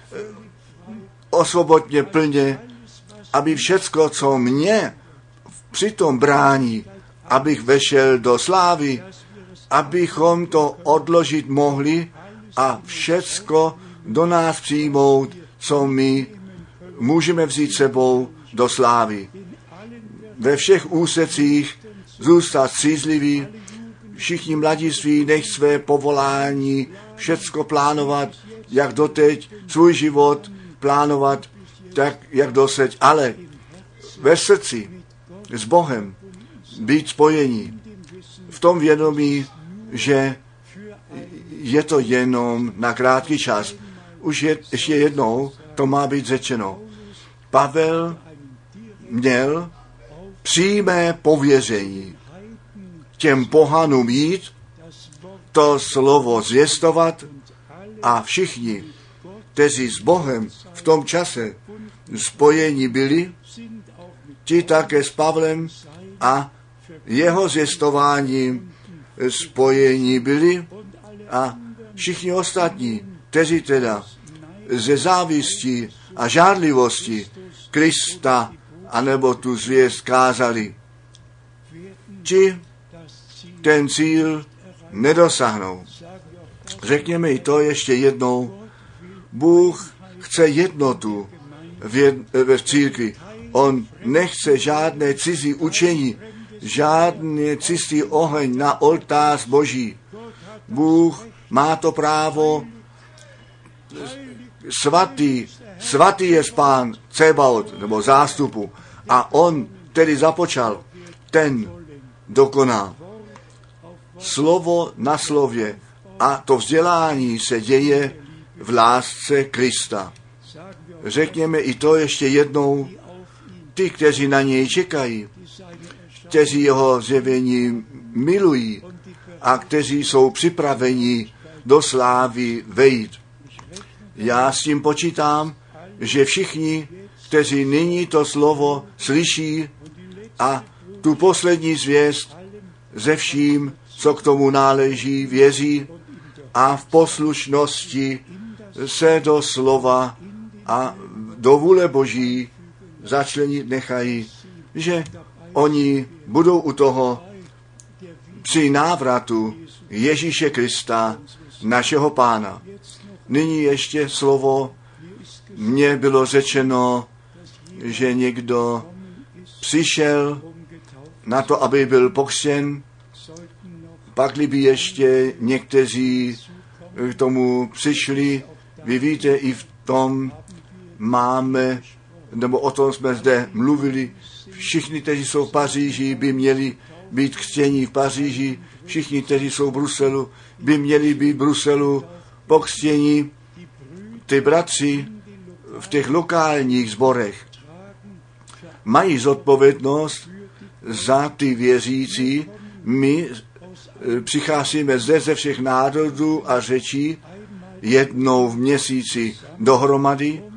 osvoboď mě plně, aby všecko, co mě přitom brání, abych vešel do slávy, abychom to odložit mohli a všecko do nás přijmout, co my můžeme vzít sebou do slávy. Ve všech úsecích zůstat střízliví, všichni mladiství nech své povolání všecko plánovat, jak doteď, svůj život plánovat, tak jak doseď, ale ve srdci s Bohem být spojení v tom vědomí, že je to jenom na krátký čas. Už je, ještě jednou to má být řečeno. Pavel měl přímé pověření těm pohanům jít, to slovo zvěstovat a všichni, kteří s Bohem v tom čase spojení byli, ti také s Pavlem a jeho zvěstováním spojení byli a všichni ostatní, kteří teda ze závisti a žádlivosti Krista anebo tu zvěst kázali, ti ten cíl nedosáhnou. Řekněme i to ještě jednou. Bůh chce jednotu v, jed, v církvi. On nechce žádné cizí učení, žádný cizí oheň na oltář Boží. Bůh má to právo, svatý, svatý je Pán Cebaot, nebo zástupu, a on tedy započal, ten dokoná. Slovo na slově a to vzdělání se děje v lásce Krista. Řekněme i to ještě jednou, ty, kteří na něj čekají, kteří jeho zjevení milují a kteří jsou připraveni do slávy vejít. Já s tím počítám, že všichni, kteří nyní to slovo slyší a tu poslední zvěst ze vším, co k tomu náleží, věří a v poslušnosti se do slova a do vůle Boží začlenit nechají, že oni budou u toho při návratu Ježíše Krista, našeho Pána. Nyní ještě slovo, mně bylo řečeno, že někdo přišel na to, aby byl pokřtěn, pakli by ještě někteří k tomu přišli. Vy víte, i v tom máme, nebo o tom jsme zde mluvili, všichni, kteří jsou v Paříži, by měli být křtění v Paříži, všichni, kteří jsou v Bruselu, by měli být v Bruselu pokřtění. Ty bratři v těch lokálních sborech mají zodpovědnost za ty věřící. My přicházíme zde ze všech národů a řečí jednou v měsíci dohromady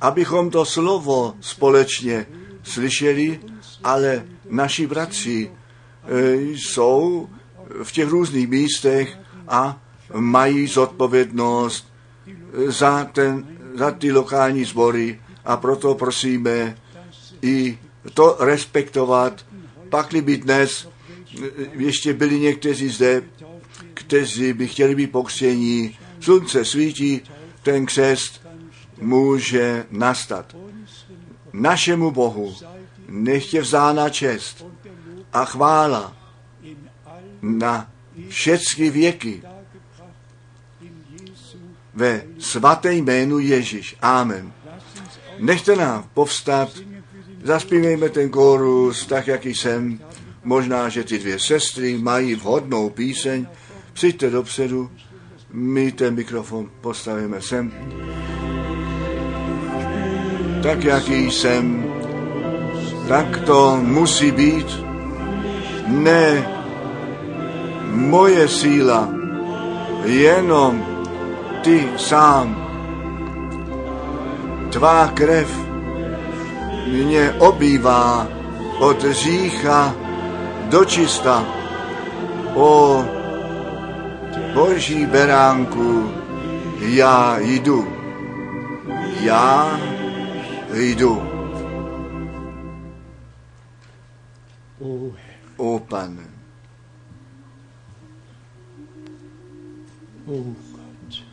abychom to slovo společně slyšeli, ale naši bratři e, jsou v těch různých místech a mají zodpovědnost za, ten, za ty lokální sbory a proto prosíme i to respektovat. Pakli by dnes ještě byli někteří zde, kteří by chtěli být pokřtění, slunce svítí, ten křest může nastat. Našemu Bohu nech je vzána čest a chvála na všechny věky ve svaté jménu Ježíš. Amen. Nechte nám povstat, zaspívejme ten kórus tak, jak jsem. Možná, že ty dvě sestry mají vhodnou píseň. Přijďte dopředu, my ten mikrofon postavíme sem. Tak, jaký jsem, tak to musí být. Ne moje síla, jenom ty sám. Tvá krev mě obývá od hřícha do čista. O Boží beránku, já jdu, já jdu. O Pane. O Gott.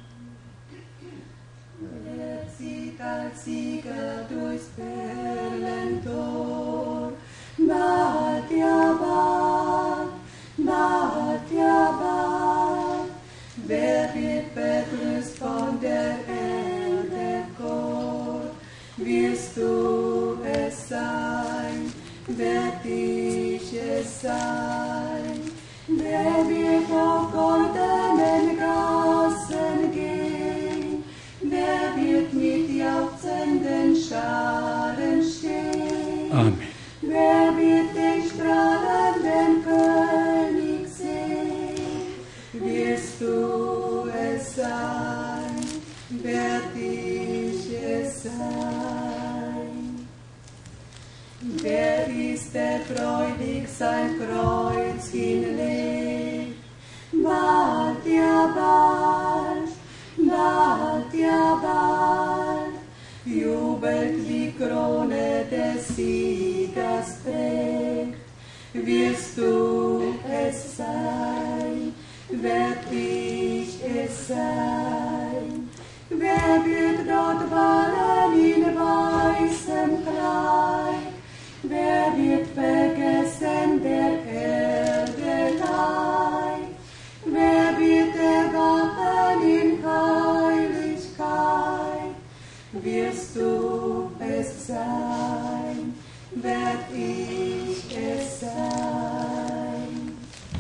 Er zieht als Sieger durchs Perlentor, naht ja bald, naht ja bald. Wer wird begrüßt von der Erde Gott? Wirst du es sein, werd ich es sein? Wer wird auf goldenen Gassen gehen? Wer wird mit jauchzenden Scharen stehen? Amen. Wer wird den strahlenden König sehen? Wirst du es sein? Werd ich es sein? Wer ist der freudig sein Kreuz hinlegt? Bald, ja bald, bald, ja bald, jubelt wie Krone des Siegers trägt. Wirst du es sein? Werd ich es sein? Wer wird dort wallen in weißem Kleid? Wer wird vergessen der Erde Leid? Wer wird erwachen in Heiligkeit? Wirst du es sein? Werd ich es sein?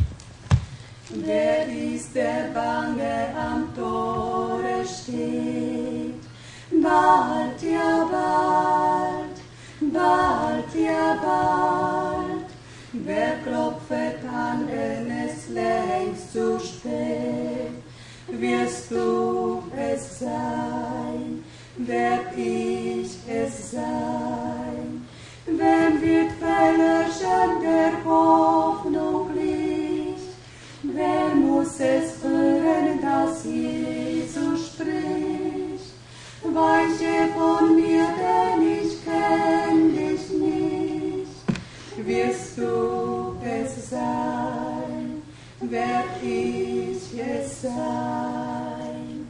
Wer ist der bange am Tore steht? Bald, ja bald, bald, ja bald. Wer klopfet an, wenn es längst zu spät? Wirst du es sein? Werd ich es sein? Wem wird verlöschen der Hoffnung Licht? Wer muss es hören, dass Jesus spricht? Weiche von mir, denn ich kenn dich nicht. Wirst du es sein? Werd ich es sein?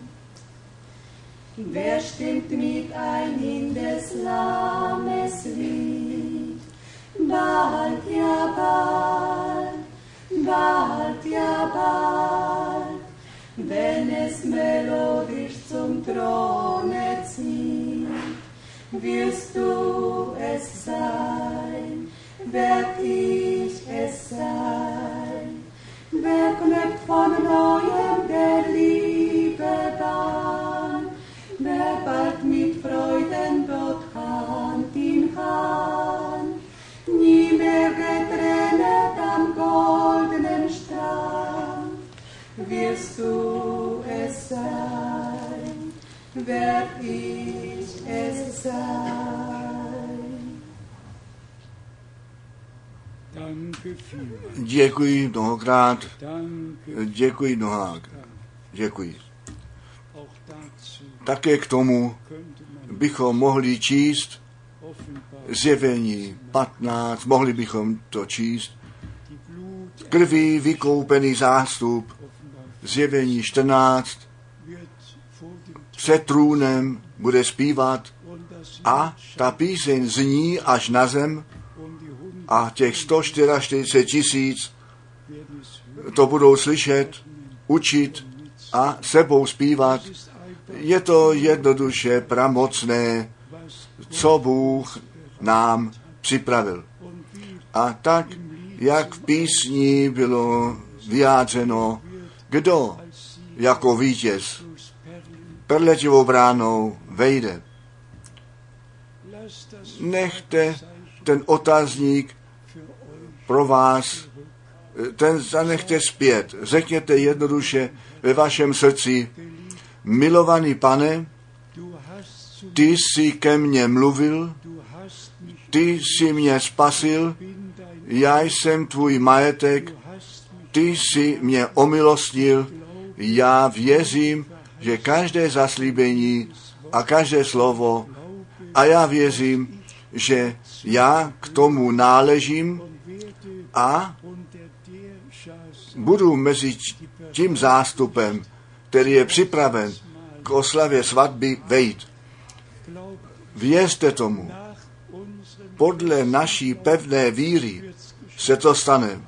Wer stimmt mit ein in des Lammes Lied? Bald, ja bald, bald, ja bald, wenn es melodisch zum Throne zieht, wirst du es sein, werd ich es sein. Wer knüpft von neuem der Liebe Bahn? Wer bald mit Freuden dort Hand in Hand? Nie mehr getrennt am goldenen Strand, wirst du es sein, werd ich es Děkuji mnohokrát. Děkuji mnohokrát. Děkuji. Také k tomu bychom mohli číst Zjevení patnáct, mohli bychom to číst. Krví vykoupený zástup, Zjevení čtrnáct, před trůnem bude zpívat a ta píseň zní až na zem a těch sto čtyřicet čtyři tisíc to budou slyšet, učit a sebou zpívat. Je to jednoduše pramocné, co Bůh nám připravil. A tak, jak v písni bylo vyjádřeno, kdo jako vítěz perletivou bránou vejde. Nechte ten otazník pro vás, ten zanechte zpět. Řekněte jednoduše ve vašem srdci, milovaný Pane, ty jsi ke mně mluvil, ty jsi mě spasil, já jsem tvůj majetek, ty jsi mě omilostnil, já věřím, že každé zaslíbení a každé slovo, a já věřím, že já k tomu náležím a budu mezi tím zástupem, který je připraven k oslavě svatby, vejít. Věřte tomu. Podle naší pevné víry se to stane.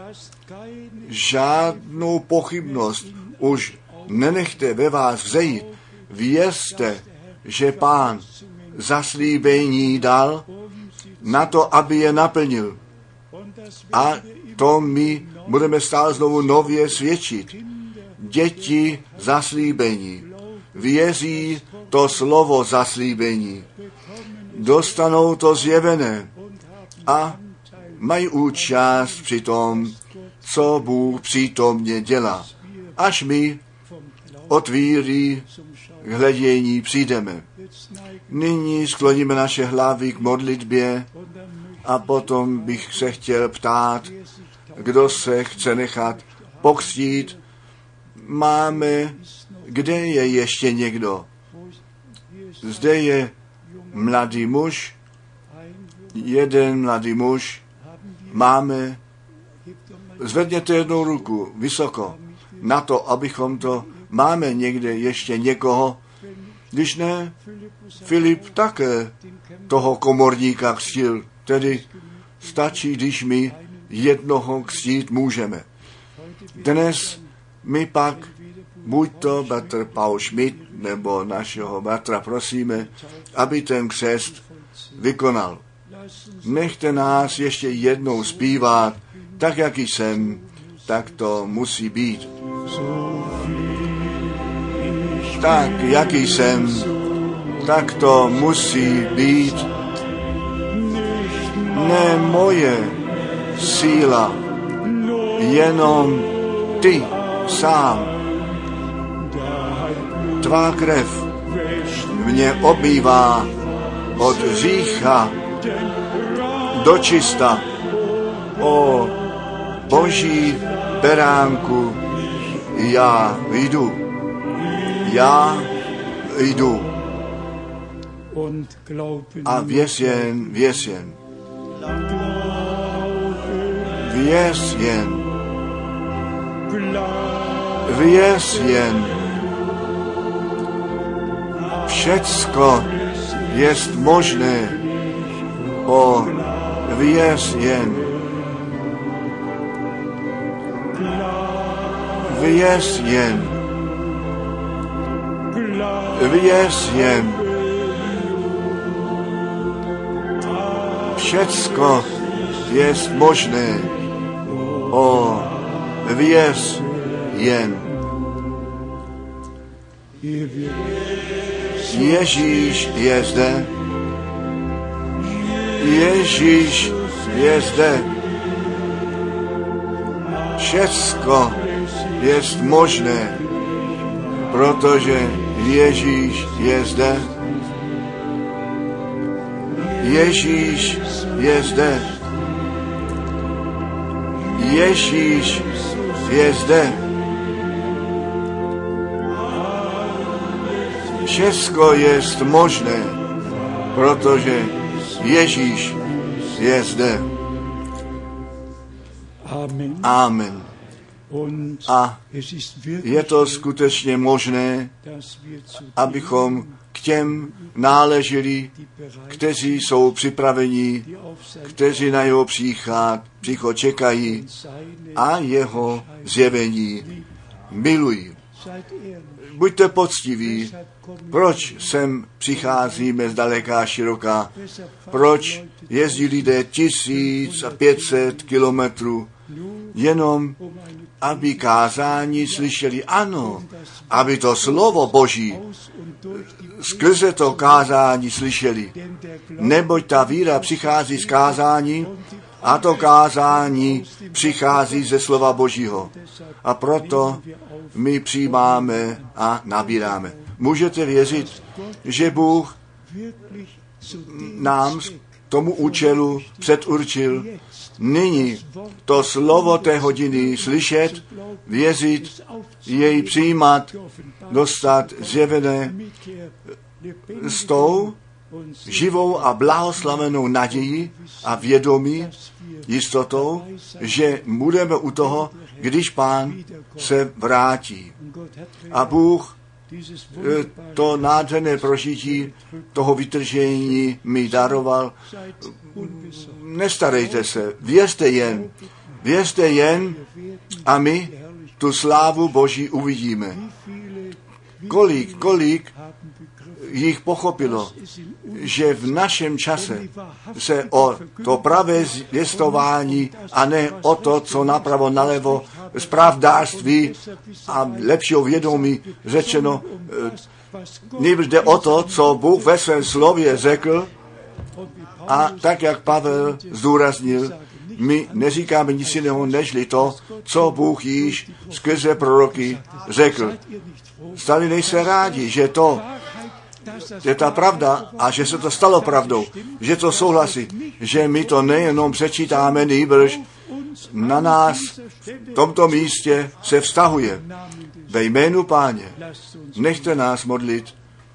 Žádnou pochybnost už nenechte ve vás vzejít. Věřte, že Pán zaslíbení dal na to, aby je naplnil. A to my budeme stále znovu nově svědčit. Děti zaslíbení věří to slovo zaslíbení. Dostanou to zjevené a mají účast při tom, co Bůh přítomně dělá. Až my od víry k hledění přijdeme. Nyní skloníme naše hlavy k modlitbě a potom bych se chtěl ptát, kdo se chce nechat pokřtít. Máme, kde je ještě někdo? Zde je mladý muž, jeden mladý muž. Máme, zvedněte jednou ruku vysoko na to, abychom to, máme někde ještě někoho. Když ne, Filip také toho komorníka křtil, tedy stačí, když my jednoho křtít můžeme. Dnes my pak, buď to bratr Paul Schmidt, nebo našeho bratra prosíme, aby ten křest vykonal. Nechte nás ještě jednou zpívat, tak jak jsem, tak to musí být. Tak, jaký jsem, tak to musí být. Ne moje síla, jenom ty sám. Tvá krev mě obývá od hřícha do čista. O Boží beránku, já jdu, já jdu. A věř jen, věř jen. Věř jen. Věř jen. Všecko jest možné. O, věř jen. Věř jen. Věř jen. Všecko jest možné. O, věř jen. Ježíš je zde. Ježíš je zde. Všecko jest možné, protože Ježíš je zde. Ježíš je zde. Ježíš je zde. Všechno je možné, protože Ježíš je zde. Amen. A je to skutečně možné, abychom k těm náleželi, kteří jsou připraveni, kteří na jeho příchod, příchod čekají a jeho zjevení milují. Buďte poctiví. Proč sem přicházíme zdaleka a široká? Proč jezdí lidé tisíc a pět set kilometrů jenom, aby kázání slyšeli? Ano, aby to slovo Boží skrze to kázání slyšeli. Neboť ta víra přichází z kázání a to kázání přichází ze slova Božího. A proto my přijímáme a nabíráme. Můžete věřit, že Bůh nám k tomu účelu předurčil nyní to slovo té hodiny slyšet, věřit, jej přijímat, dostat zjevené s tou živou a blahoslavenou naději a vědomí, jistotou, že budeme u toho, když Pán se vrátí. A Bůh to nádherné prožití toho vytržení mi daroval. Nestarejte se, věřte jen, věřte jen a my tu slávu Boží uvidíme. Kolik, kolik jich pochopilo, že v našem čase se o to pravé zvěstování a ne o to, co napravo nalevo, zpravdářství a lepšího vědomí řečeno, nejbrž jde o to, co Bůh ve svém slově řekl a tak, jak Pavel zdůraznil, my neříkáme nic jiného, nežli to, co Bůh již skrze proroky řekl. Stali nejste rádi, že to je ta pravda a že se to stalo pravdou, že to souhlasí, že my to nejenom přečítáme, nýbrž na nás v tomto místě se vztahuje. Ve jménu Páně, nechte nás modlit.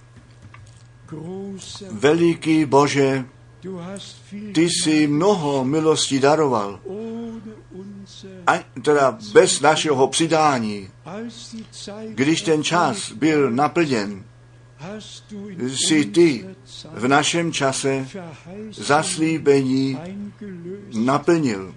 Veliký Bože, ty jsi mnoho milostí daroval, a teda bez našeho přidání, když ten čas byl naplněn, jsi ty v našem čase zaslíbení naplnil.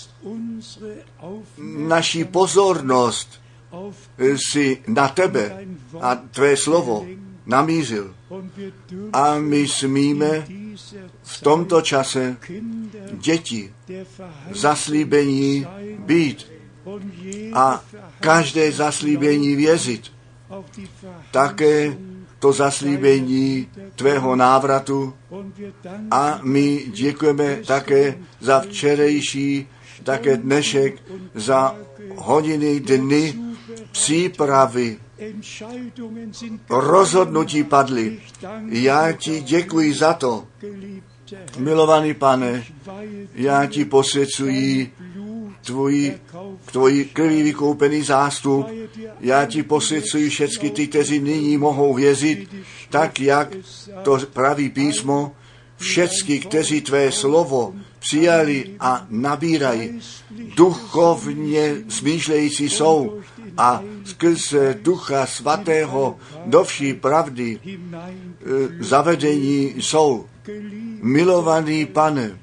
Naší pozornost si na tebe a tvé slovo namířil. A my smíme v tomto čase děti zaslíbení být a každé zaslíbení věřit. Také to zaslíbení tvého návratu a my děkujeme také za včerejší, také dnešek, za hodiny, dny přípravy. Rozhodnutí padly. Já ti děkuji za to, milovaný Pane, já ti posvěcuji tvoji, tvoji krví vykoupený zástup. Já ti posvěcuji všechny ty, kteří nyní mohou věřit, tak jak to praví písmo, všechny, kteří tvé slovo přijali a nabírají, duchovně smýšlející jsou a skrze Ducha Svatého do vší pravdy e, zavedení jsou. Milovaný Pane,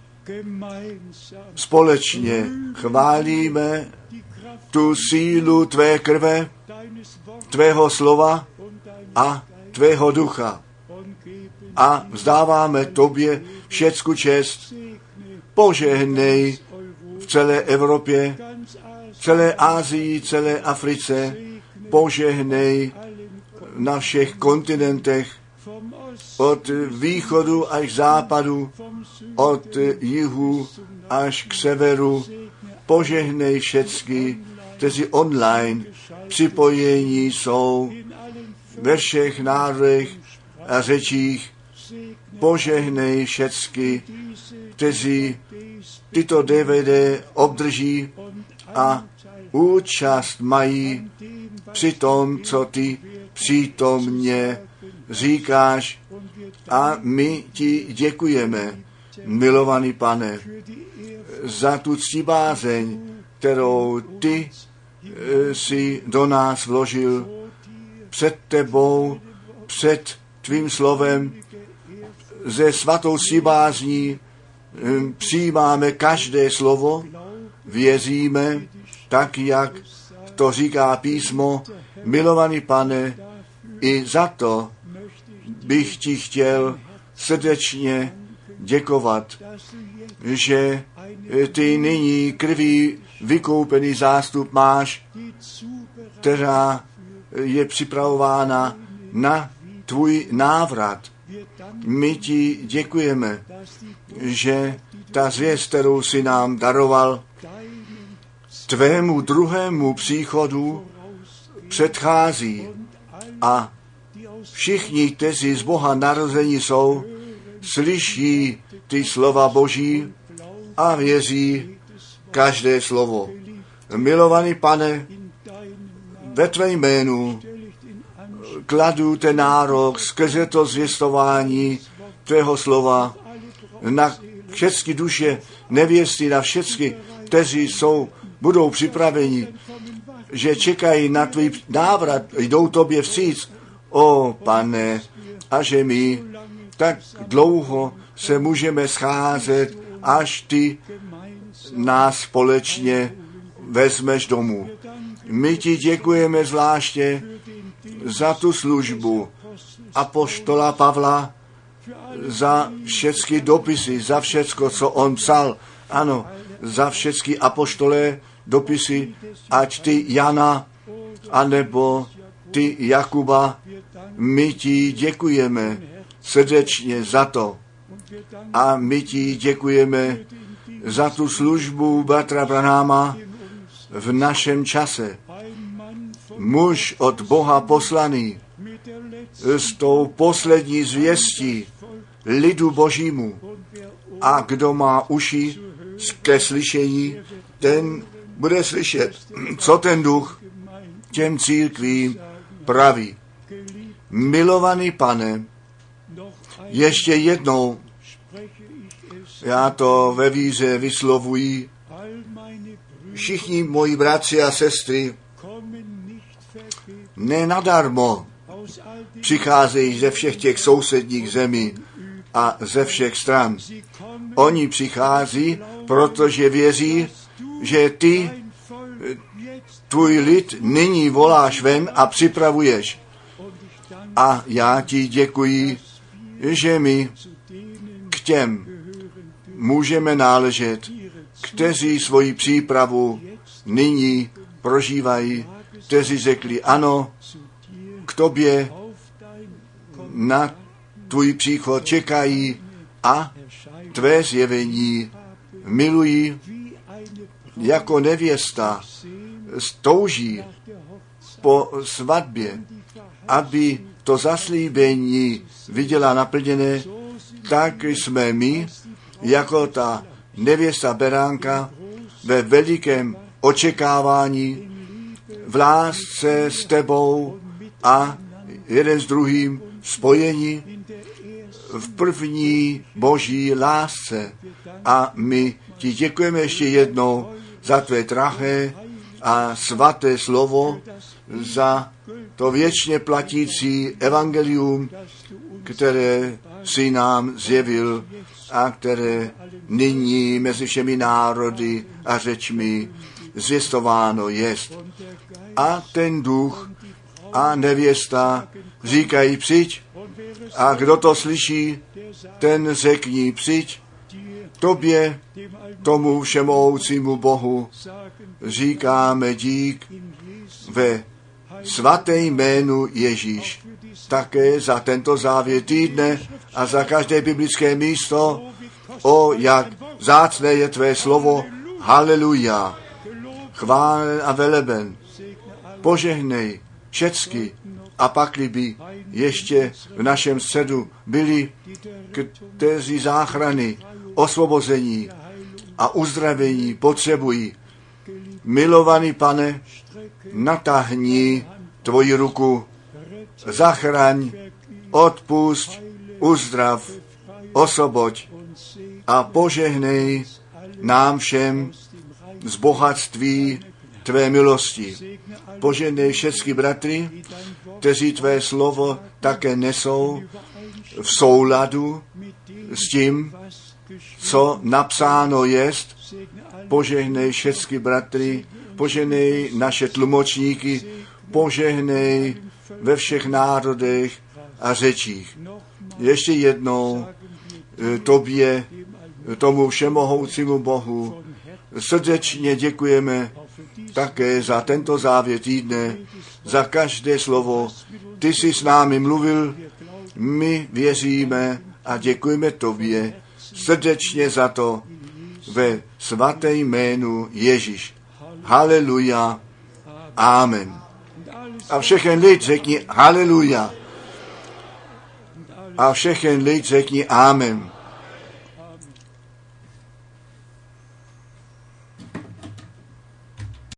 společně chválíme tu sílu tvé krve, tvého slova a tvého ducha. A vzdáváme tobě všecku čest. Požehnej v celé Evropě, celé Asii, celé Africe. Požehnej na všech kontinentech, od východu až západu, od jihu až k severu. Požehnej všecky, kteří online připojení jsou ve všech národech a řečích. požehnej všecky, kteří tyto D V D obdrží a účast mají při tom, co ty přítomně říkáš. A my ti děkujeme, milovaný Pane, za tu ctibázeň, kterou ty e, si do nás vložil před tebou, před tvým slovem. Ze svatou ctibázní e, přijímáme každé slovo, věříme, tak jak to říká písmo. Milovaný Pane, i za to bych ti chtěl srdečně děkovat, že ty nyní krví vykoupený zástup máš, která je připravována na tvůj návrat. My ti děkujeme, že ta zvěst, kterou si nám daroval, tvému druhému příchodu předchází a všichni, kteří z Boha narození jsou, slyší ty slova Boží a věří každé slovo. Milovaný Pane, ve tvé jménu kladu ten nárok skrze to zvěstování tvého slova na všechny duše nevěsty, na všechny, kteří jsou, budou připraveni, že čekají na tvůj návrat, jdou tobě vstříc, o Pane, a že my tak dlouho se můžeme scházet, až ty nás společně vezmeš domů. My ti děkujeme zvláště za tu službu apoštola Pavla, za všechny dopisy, za všecko, co on psal. Ano, za všechny apoštolé dopisy, ať ty Jana, anebo ty Jakuba, my ti děkujeme srdečně za to. A my ti děkujeme za tu službu bratra Branhama v našem čase. Muž od Boha poslaný s tou poslední zvěstí lidu Božímu. A kdo má uši ke slyšení, ten bude slyšet, co ten duch těm církvím praví. Milovaný Pane, ještě jednou, já to ve víře vyslovuji, všichni moji bratři a sestry nenadarmo přicházejí ze všech těch sousedních zemí a ze všech stran. Oni přichází, protože věří, že ty tvůj lid nyní voláš ven a připravuješ. A já ti děkuji, že my k těm můžeme náležet, kteří svoji přípravu nyní prožívají, kteří řekli ano, k tobě na tvůj příchod čekají a tvé zjevení milují jako nevěsta, touží po svatbě, aby to zaslíbení viděla naplněné, tak jsme my, jako ta nevěsta beránka, ve velikém očekávání, v lásce s tebou a jeden s druhým spojení v první boží lásce. A my ti děkujeme ještě jednou za tvé drahé a svaté slovo, za to věčně platící evangelium, které si nám zjevil a které nyní mezi všemi národy a řečmi zvěstováno jest. A ten duch a nevěsta říkají přijď, a kdo to slyší, ten řekni přijď. Tobě, tomu všemohoucímu Bohu, říkáme dík ve svaté jménu Ježíš. Také za tento závěr týdne a za každé biblické místo, o jak vzácné je tvé slovo, haleluja, chválen a veleben, požehnej všecky A pakli by ještě v našem středu byli, kteří záchrany, osvobození a uzdravení potřebují. Milovaný Pane, natáhni tvoji ruku, zachraň, odpusť, uzdrav, osvoboď a požehnej nám všem z bohatství tvé milosti. Požehnej všechny bratry, kteří tvé slovo také nesou v souladu s tím, co napsáno jest. Požehnej všechny bratry, požehnej naše tlumočníky, požehnej ve všech národech a řečích. Ještě jednou tobě, tomu všemohoucímu Bohu, srdečně děkujeme také za tento závěr týdne, za každé slovo. Ty jsi s námi mluvil, my věříme a děkujeme tobě srdečně za to ve svaté jménu Ježíš. Haleluja. Amen. A všechen lid řekni haleluja. A všechen lid řekni amen.